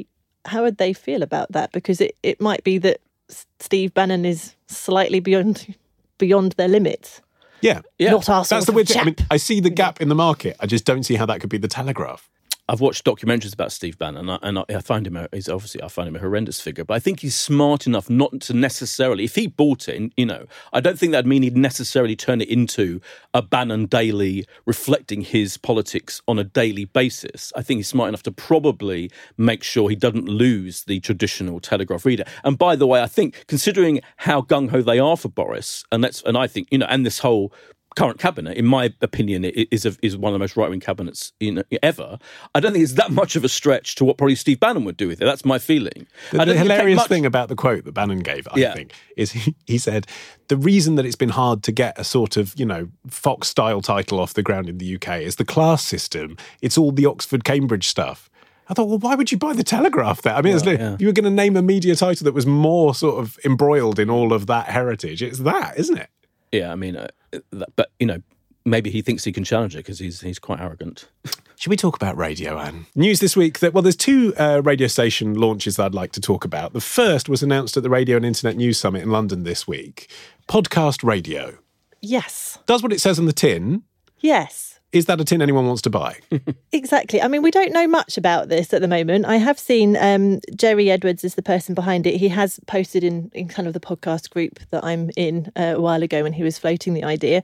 how would they feel about that? Because it might be that Steve Bannon is slightly beyond their limits. Yeah. Not our sort That's the weird thing. chap. I mean, I see the gap in the market. I just don't see how that could be the Telegraph. I've watched documentaries about Steve Bannon, and I find him I find him a horrendous figure. But I think he's smart enough not to necessarily, if he bought it, I don't think that'd mean he'd necessarily turn it into a Bannon daily, reflecting his politics on a daily basis. I think he's smart enough to probably make sure he doesn't lose the traditional Telegraph reader. And by the way, I think considering how gung ho they are for Boris, and I think and this whole current cabinet, in my opinion, is one of the most right-wing cabinets ever. I don't think it's that much of a stretch to what probably Steve Bannon would do with it. That's my feeling. The hilarious thing about the quote that Bannon gave, I think, is he said, the reason that it's been hard to get a sort of, Fox-style title off the ground in the UK is the class system. It's all the Oxford-Cambridge stuff. I thought, well, why would you buy the Telegraph there? I mean, you were going to name a media title that was more sort of embroiled in all of that heritage. It's that, isn't it? Yeah, I mean, but maybe he thinks he can challenge it because he's quite arrogant. Should we talk about radio, Anne? News this week that, there's two radio station launches that I'd like to talk about. The first was announced at the Radio and Internet News Summit in London this week. Podcast Radio. Yes. Does what it says on the tin. Yes. Is that a tin anyone wants to buy? Exactly. I mean, we don't know much about this at the moment. I have seen Jerry Edwards is the person behind it. He has posted in kind of the podcast group that I'm in a while ago when he was floating the idea.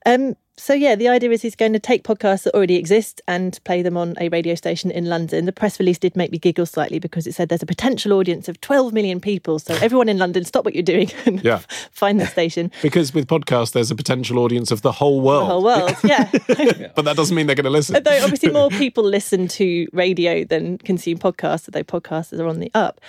So, the idea is he's going to take podcasts that already exist and play them on a radio station in London. The press release did make me giggle slightly because it said there's a potential audience of 12 million people. So everyone in London, stop what you're doing and find the station. Because with podcasts, there's a potential audience of the whole world. The whole world, yeah. But that doesn't mean they're going to listen. Although obviously more people listen to radio than consume podcasts, although podcasters are on the up.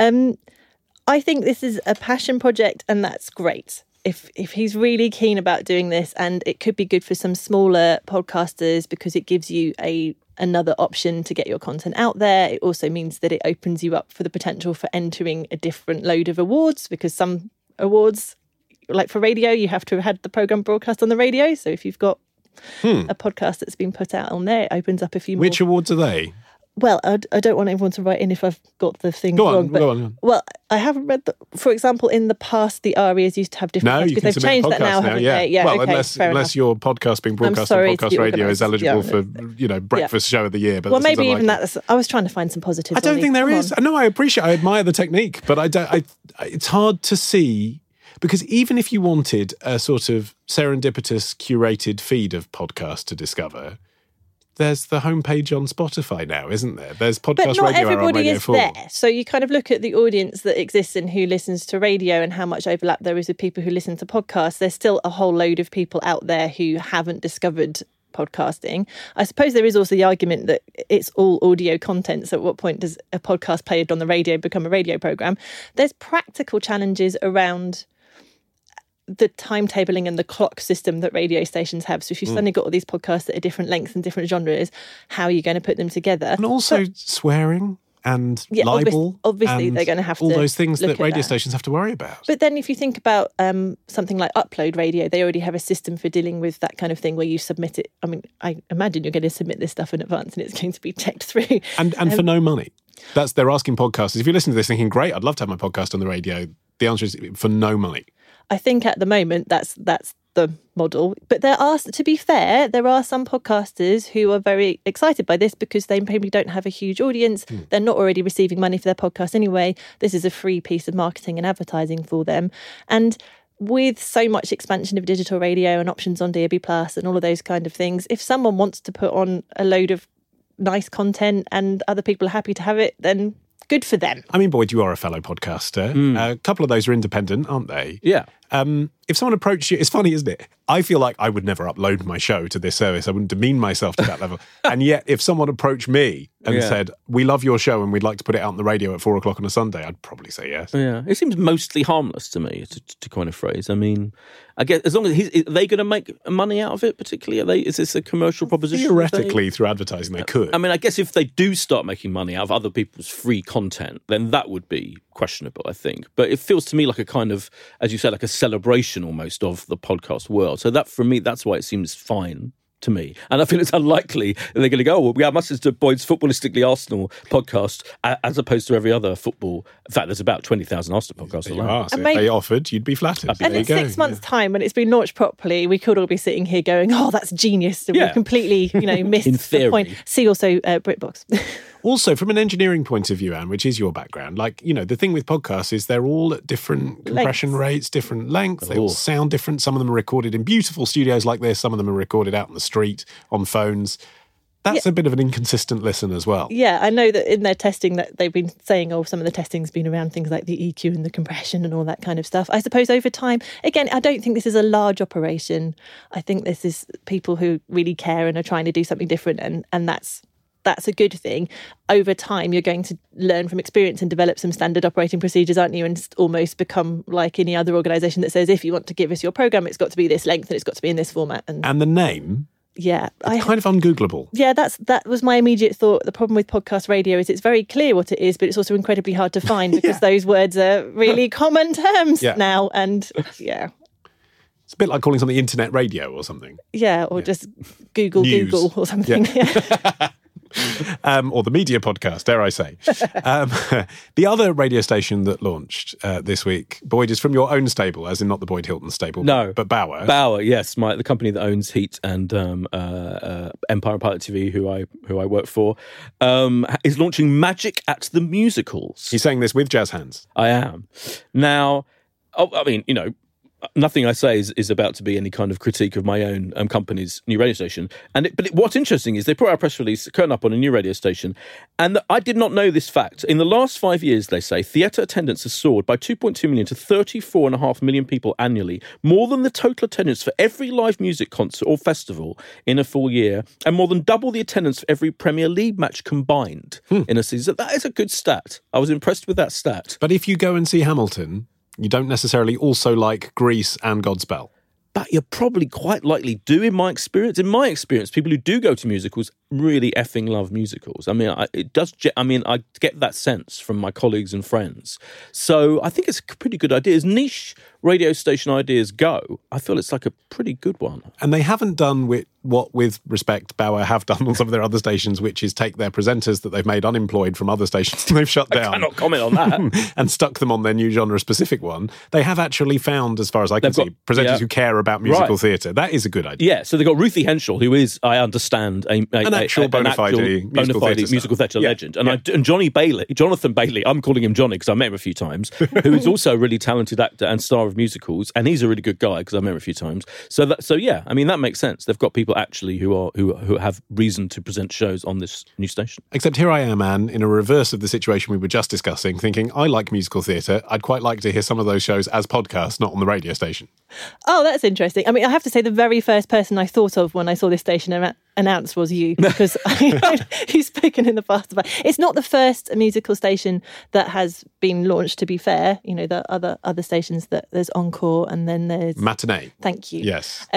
I think this is a passion project and that's great. If he's really keen about doing this, and it could be good for some smaller podcasters because it gives you another option to get your content out there. It also means that it opens you up for the potential for entering a different load of awards, because some awards, like for radio, you have to have had the programme broadcast on the radio. So if you've got a podcast that's been put out on there, it opens up a few more. Which awards are they? Well, I don't want everyone to write in if I've got the thing wrong. Go on. Well, I haven't read for example, in the past, the ARIAs used to have different because they've changed that now, haven't they? Yeah, well, unless your podcast being broadcast on Podcast Radio is eligible for, breakfast show of the year. But maybe even that. I was trying to find some positives. I don't think there is. No, I admire the technique, but it's hard to see. Because even if you wanted a sort of serendipitous, curated feed of podcasts to discover, there's the homepage on Spotify now, isn't there? There's Podcast Radio on Radio 4. But not everybody is there. So you kind of look at the audience that exists and who listens to radio and how much overlap there is with people who listen to podcasts. There's still a whole load of people out there who haven't discovered podcasting. I suppose there is also the argument that it's all audio content. So at what point does a podcast played on the radio become a radio programme? There's practical challenges around the timetabling and the clock system that radio stations have. So if you've suddenly got all these podcasts that are different lengths and different genres, how are you going to put them together? And also swearing and libel. Obviously, and they're going to have all to those things that radio that. Stations have to worry about. But then if you think about something like Upload Radio, they already have a system for dealing with that kind of thing where you submit it. I mean, I imagine you're going to submit this stuff in advance and it's going to be checked through. And for no money. They're asking podcasters. If you listen to this thinking, great, I'd love to have my podcast on the radio, the answer is for no money. I think at the moment that's the model. But to be fair, there are some podcasters who are very excited by this because they maybe don't have a huge audience. They're not already receiving money for their podcast anyway. This is a free piece of marketing and advertising for them. And with so much expansion of digital radio and options on DAB+ and all of those kind of things, if someone wants to put on a load of nice content and other people are happy to have it, then good for them. I mean, Boyd, you are a fellow podcaster. A couple of those are independent, aren't they? Yeah. If someone approached you, it's funny, isn't it? I feel like I would never upload my show to this service. I wouldn't demean myself to that level. And yet, if someone approached me and said, we love your show and we'd like to put it out on the radio at 4:00 on a Sunday, I'd probably say yes. Yeah. It seems mostly harmless to me, to coin a phrase. I mean, I guess as long as are they going to make money out of it particularly? Is this a commercial proposition? Theoretically, through advertising, they could. I mean, I guess if they do start making money out of other people's free content, then that would be questionable, I think. But it feels to me like a kind of, as you said, like a celebration almost of the podcast world. So that, for me, that's why it seems fine to me. And I feel it's unlikely that they're going to go, I must listen to Boyd's Footballistically Arsenal podcast as opposed to every other football. In fact, there's about 20,000 Arsenal podcasts alone. So if they offered, you'd be flattered. And in 6 months' time, when it's been launched properly, we could all be sitting here going, oh, that's genius. And we've completely, missed the point. See also BritBox. Also, from an engineering point of view, Anne, which is your background, the thing with podcasts is they're all at different compression rates, different lengths. They all sound different. Some of them are recorded in beautiful studios like this. Some of them are recorded out on the street, on phones. That's a bit of an inconsistent listen as well. Yeah, I know that in their testing that they've been saying, some of the testing's been around things like the EQ and the compression and all that kind of stuff. I suppose over time, again, I don't think this is a large operation. I think this is people who really care and are trying to do something different, and that's a good thing. Over time, you're going to learn from experience and develop some standard operating procedures, aren't you? And almost become like any other organisation that says, if you want to give us your programme, it's got to be this length and it's got to be in this format. And the name... Yeah. It's kind of ungoogleable. Yeah, that was my immediate thought. The problem with podcast radio is it's very clear what it is, but it's also incredibly hard to find because those words are really common terms now. And it's a bit like calling something internet radio or something. Yeah, or just Google or something. Yeah. Or the media podcast, dare I say. The other radio station that launched this week, Boyd, is from your own stable, as in not the Boyd Hilton stable, but Bauer. Bauer, yes, the company that owns Heat and Empire and Pilot TV, who I work for, is launching Magic at the Musicals. He's saying this with jazz hands. I am. Now, nothing I say is about to be any kind of critique of my own company's new radio station. But what's interesting is they put out a press release, curtain up on a new radio station, and I did not know this fact. In the last 5 years, they say, theatre attendance has soared by 2.2 million to 34.5 million people annually, more than the total attendance for every live music concert or festival in a full year, and more than double the attendance for every Premier League match combined in a season. That is a good stat. I was impressed with that stat. But if you go and see Hamilton, you don't necessarily also like Grease and Godspell. But you're probably quite likely do, in my experience. In my experience, people who do go to musicals really effing love musicals. I mean, I get that sense from my colleagues and friends. So I think it's a pretty good idea. As niche radio station ideas go, I feel it's like a pretty good one. And they haven't done what, with respect, Bauer have done on some of their other stations, which is take their presenters that they've made unemployed from other stations they've shut down. I cannot comment on that. And stuck them on their new genre-specific one. They have actually found, as far as I can see, presenters who care about musical theatre. That is a good idea. Yeah, so they've got Ruthie Henschel, who is, I understand, an actual bona fide musical theatre legend. And Jonathan Bailey, I'm calling him Johnny because I met him a few times, who is also a really talented actor and star of musicals, and he's a really good guy because I met him a few times. So that makes sense. They've got people actually who have reason to present shows on this new station. Except here I am, Anne, in a reverse of the situation we were just discussing, thinking, I like musical theatre. I'd quite like to hear some of those shows as podcasts, not on the radio station. Oh, that's interesting. I mean, I have to say the very first person I thought of when I saw this station announced was you, because you've spoken in the past about it's not the first musical station that has been launched, to be fair. You know, the other stations, that there's Encore and then there's Matinee. Thank you. Yes.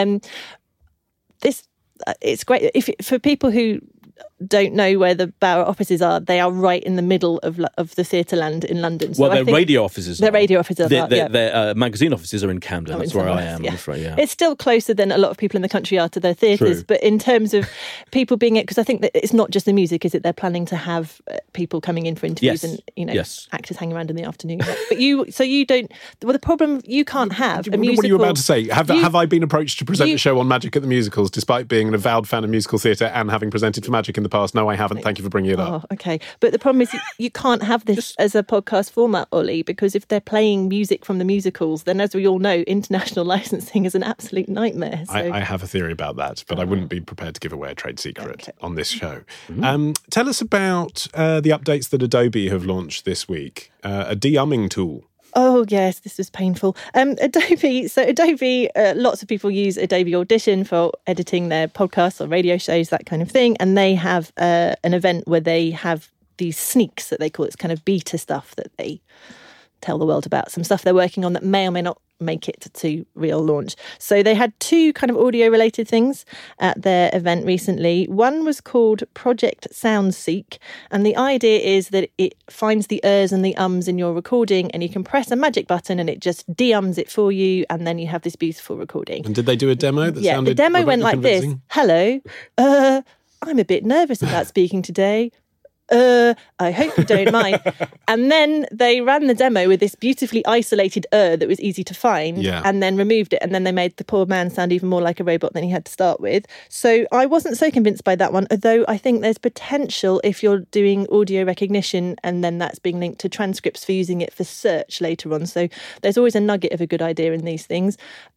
It's great for people who don't know where the Bauer offices are. They are right in the middle of the Theatreland in London. So their radio offices. Their radio offices. Their magazine offices are in Camden. That's where I am. I'm afraid. Yeah. It's still closer than a lot of people in the country are to their theatres. But in terms of people being it, because I think that it's not just the music, is it? They're planning to have people coming in for interviews and actors hanging around in the afternoon. But you don't. Well, the problem you can't have a musical. What are you about to say? Have I been approached to present a show on Magic at the Musicals, despite being an avowed fan of musical theatre and having presented for Magic in the past? No, I haven't. Thank you for bringing it up. Oh, okay. But the problem is you can't have this as a podcast format, Ollie, because if they're playing music from the musicals, then as we all know, international licensing is an absolute nightmare. So. I have a theory about that, but I wouldn't be prepared to give away a trade secret on this show. Tell us about the updates that Adobe have launched this week. A de-umming tool. Oh, yes, this was painful. Adobe, lots of people use Adobe Audition for editing their podcasts or radio shows, that kind of thing. And they have an event where they have these sneaks that they call it. It's kind of beta stuff that tell the world about some stuff they're working on that may or may not make it to real launch. So they had two kind of audio related things at their event recently. One was called Project Soundseek, and the idea is that it finds the ers and the ums in your recording, and you can press a magic button and it just de-ums it for you, and then you have this beautiful recording. And did they do a demo that sounded the demo went like convincing? this. Hello, I'm a bit nervous about speaking today. I hope you don't mind. And then they ran the demo with this beautifully isolated that was easy to find, and then removed it, and then they made the poor man sound even more like a robot than he had to start with. So I wasn't so convinced by that one, although I think there's potential if you're doing audio recognition and then that's being linked to transcripts for using it for search later on. So there's always a nugget of a good idea in these things.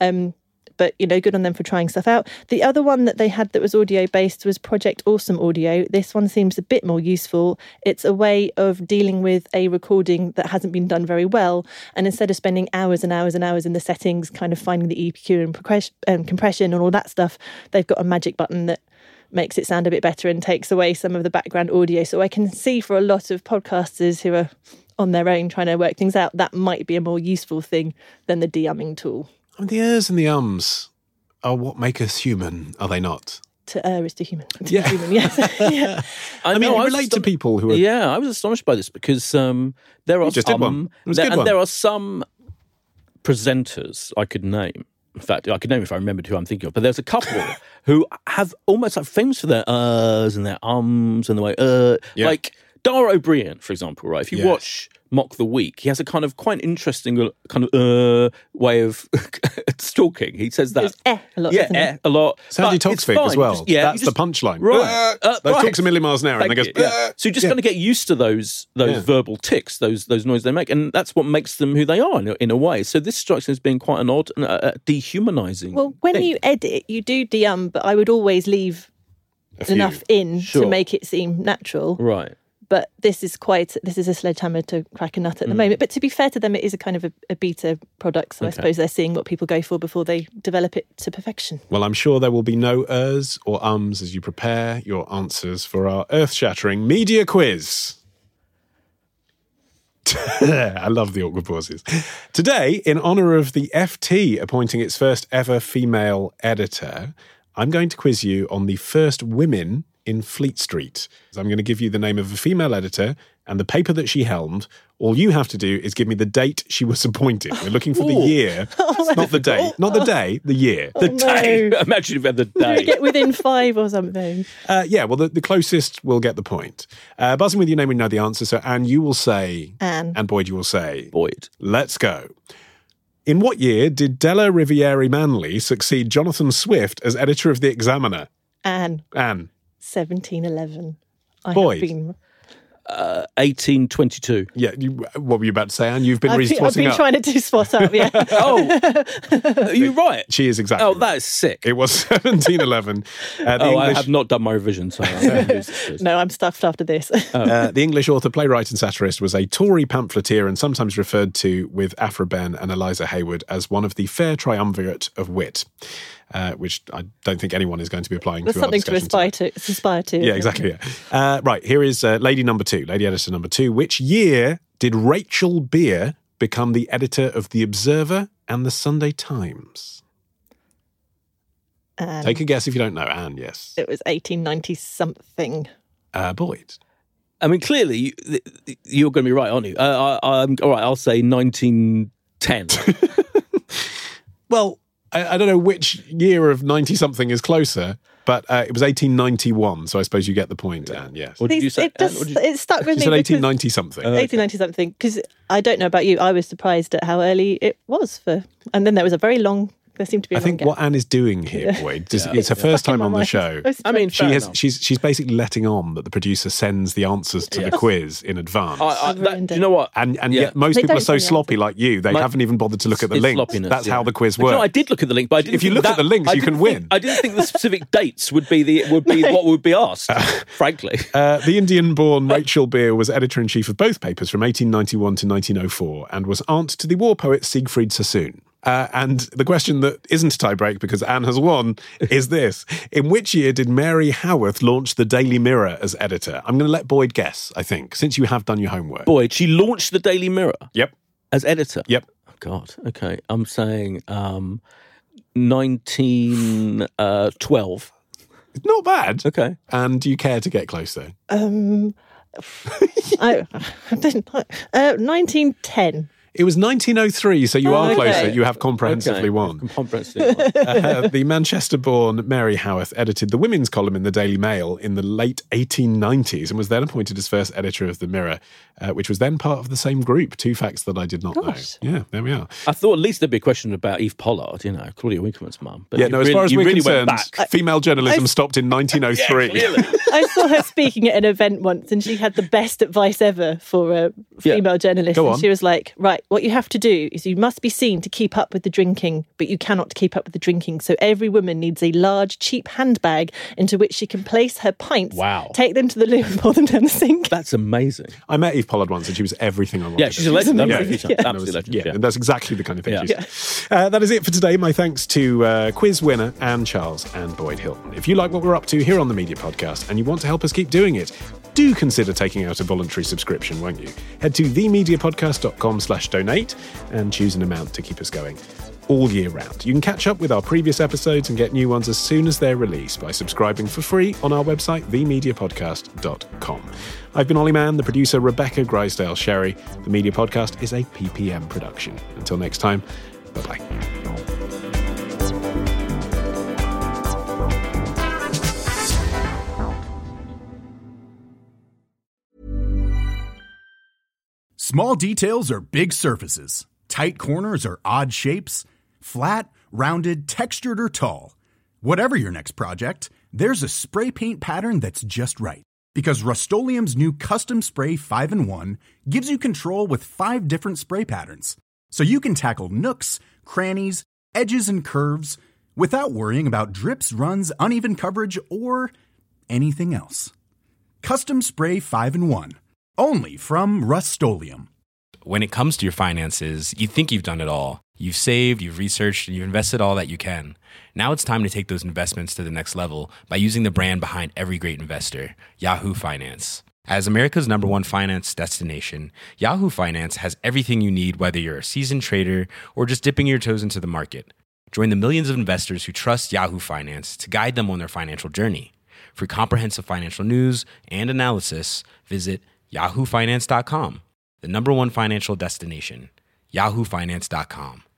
But, good on them for trying stuff out. The other one that they had that was audio-based was Project Awesome Audio. This one seems a bit more useful. It's a way of dealing with a recording that hasn't been done very well. And instead of spending hours and hours and hours in the settings, kind of finding the EQ and compression and all that stuff, they've got a magic button that makes it sound a bit better and takes away some of the background audio. So I can see for a lot of podcasters who are on their own trying to work things out, that might be a more useful thing than the de-umming tool. I mean, the ers and the ums are what make us human, are they not? To err is to human. Human, yes. Yeah. I relate to people who are... Yeah, I was astonished by this because there are there are some presenters I could name. In fact, I could name if I remembered who I'm thinking of. But there's a couple who have almost like famous for their ers and their ums and the way like Dara O'Brien, for example, right? If you watch Mock the Week, he has a kind of quite interesting kind of way of talking. He says that a lot. Yeah, a lot. Sandy Toksvig as well. That's the punchline. Right. They talks a million miles an hour and they go... So you just kind of get used to those verbal tics, those noises they make, and that's what makes them who they are in a way. So this strikes me as being quite an odd, dehumanising. Well, when you edit, you do de-um, but I would always leave enough in to make it seem natural. Right. But this is a sledgehammer to crack a nut at the moment. But to be fair to them, it is a kind of a beta product. So I suppose they're seeing what people go for before they develop it to perfection. Well, I'm sure there will be no ers or ums as you prepare your answers for our earth-shattering media quiz. I love the awkward pauses. Today, in honour of the FT appointing its first ever female editor, I'm going to quiz you on the first women in Fleet Street. I'm going to give you the name of a female editor and the paper that she helmed. All you have to do is give me the date she was appointed. We're looking for the year, not the day, the year. The day. Imagine if you had the day. Get within 5 or something. The closest will get the point. Buzzing with your name, we know the answer. So, Anne, you will say... Anne. And Boyd, you will say... Boyd. Let's go. In what year did Della Riviere Manley succeed Jonathan Swift as editor of The Examiner? Anne. 1711. Boyd. 1822. Yeah, what were you about to say, Anne? I've been trying to do spot up, yeah. Are you right? She is exactly right. That is sick. It was 1711. I have not done my revision, so no, I'm stuffed after this. The English author, playwright and satirist was a Tory pamphleteer and sometimes referred to with Aphra Behn and Eliza Hayward as one of the fair triumvirate of wit. Which I don't think anyone is going to be applying to. There's something to aspire to. Yeah, exactly. Yeah. Right, here is lady editor number 2. Which year did Rachel Beer become the editor of The Observer and The Sunday Times? Take a guess if you don't know. Anne, yes. It was 1890-something. Boyd. I mean, clearly, you're going to be right, aren't you? I'm all right, I'll say 1910. Well... I don't know which year of 90-something is closer, but it was 1891, so I suppose you get the point, Anne, yes. What did you say? It stuck with me. You said 1890-something. 1890-something, because I don't know about you, I was surprised at how early it was and then there was a very long... There seemed to be. I think what Anne is doing here, Boyd, it's her first time on the show. I mean, she's basically letting on that the producer sends the answers to the quiz in advance. Do you know what? And yet most people are so sloppy like you, they haven't even bothered to look at the link. That's how the quiz works. No, I did look at the link, but if you look at the links, you can win. I didn't think the specific dates would be what would be asked. Frankly, the Indian-born Rachel Beer was editor-in-chief of both papers from 1891 to 1904, and was aunt to the war poet Siegfried Sassoon. And the question that isn't a tie-break, because Anne has won, is this. In which year did Mary Howarth launch the Daily Mirror as editor? I'm going to let Boyd guess, I think, since you have done your homework. Boyd, she launched the Daily Mirror? Yep. As editor? Yep. Oh, God. Okay. I'm saying 1912. Not bad. Okay. And do you care to get close, though? 1910. It was 1903, so you are closer. You have comprehensively won. The Manchester-born Mary Howarth edited the women's column in the Daily Mail in the late 1890s and was then appointed as first editor of the Mirror, which was then part of the same group. Two facts that I did not know. Yeah, there we are. I thought at least there'd be a question about Eve Pollard, Claudia Winkleman's mum. But as far as we're concerned, female journalism stopped in 1903. Yeah, I saw her speaking at an event once and she had the best advice ever for a female journalist. Go on. And she was like, right, what you have to do is you must be seen to keep up with the drinking, but you cannot keep up with the drinking. So every woman needs a large, cheap handbag into which she can place her pints, take them to the loo and pour them down the sink. That's amazing. I met Eve Pollard once and she was everything I wanted. Yeah, she's a legend. Absolutely legend. Yeah, and that's exactly the kind of thing she's. That is it for today. My thanks to quiz winner Anne Charles and Boyd Hilton. If you like what we're up to here on the Media Podcast and you want to help us keep doing it, do consider taking out a voluntary subscription, won't you? Head to themediapodcast.com/donate and choose an amount to keep us going all year round. You can catch up with our previous episodes and get new ones as soon as they're released by subscribing for free on our website, themediapodcast.com. I've been Ollie Mann, the producer Rebecca Grisdale-Sherry. The Media Podcast is a PPM production. Until next time, bye-bye. Small details are big surfaces. Tight corners are odd shapes. Flat, rounded, textured, or tall. Whatever your next project, there's a spray paint pattern that's just right. Because Rust-Oleum's new Custom Spray 5-in-1 gives you control with 5 different spray patterns. So you can tackle nooks, crannies, edges, and curves without worrying about drips, runs, uneven coverage, or anything else. Custom Spray 5-in-1. Only from Rust-Oleum. When it comes to your finances, you think you've done it all. You've saved, you've researched, and you've invested all that you can. Now it's time to take those investments to the next level by using the brand behind every great investor, Yahoo Finance. As America's #1 finance destination, Yahoo Finance has everything you need, whether you're a seasoned trader or just dipping your toes into the market. Join the millions of investors who trust Yahoo Finance to guide them on their financial journey. For comprehensive financial news and analysis, visit yahoofinance.com, the #1 financial destination, yahoofinance.com.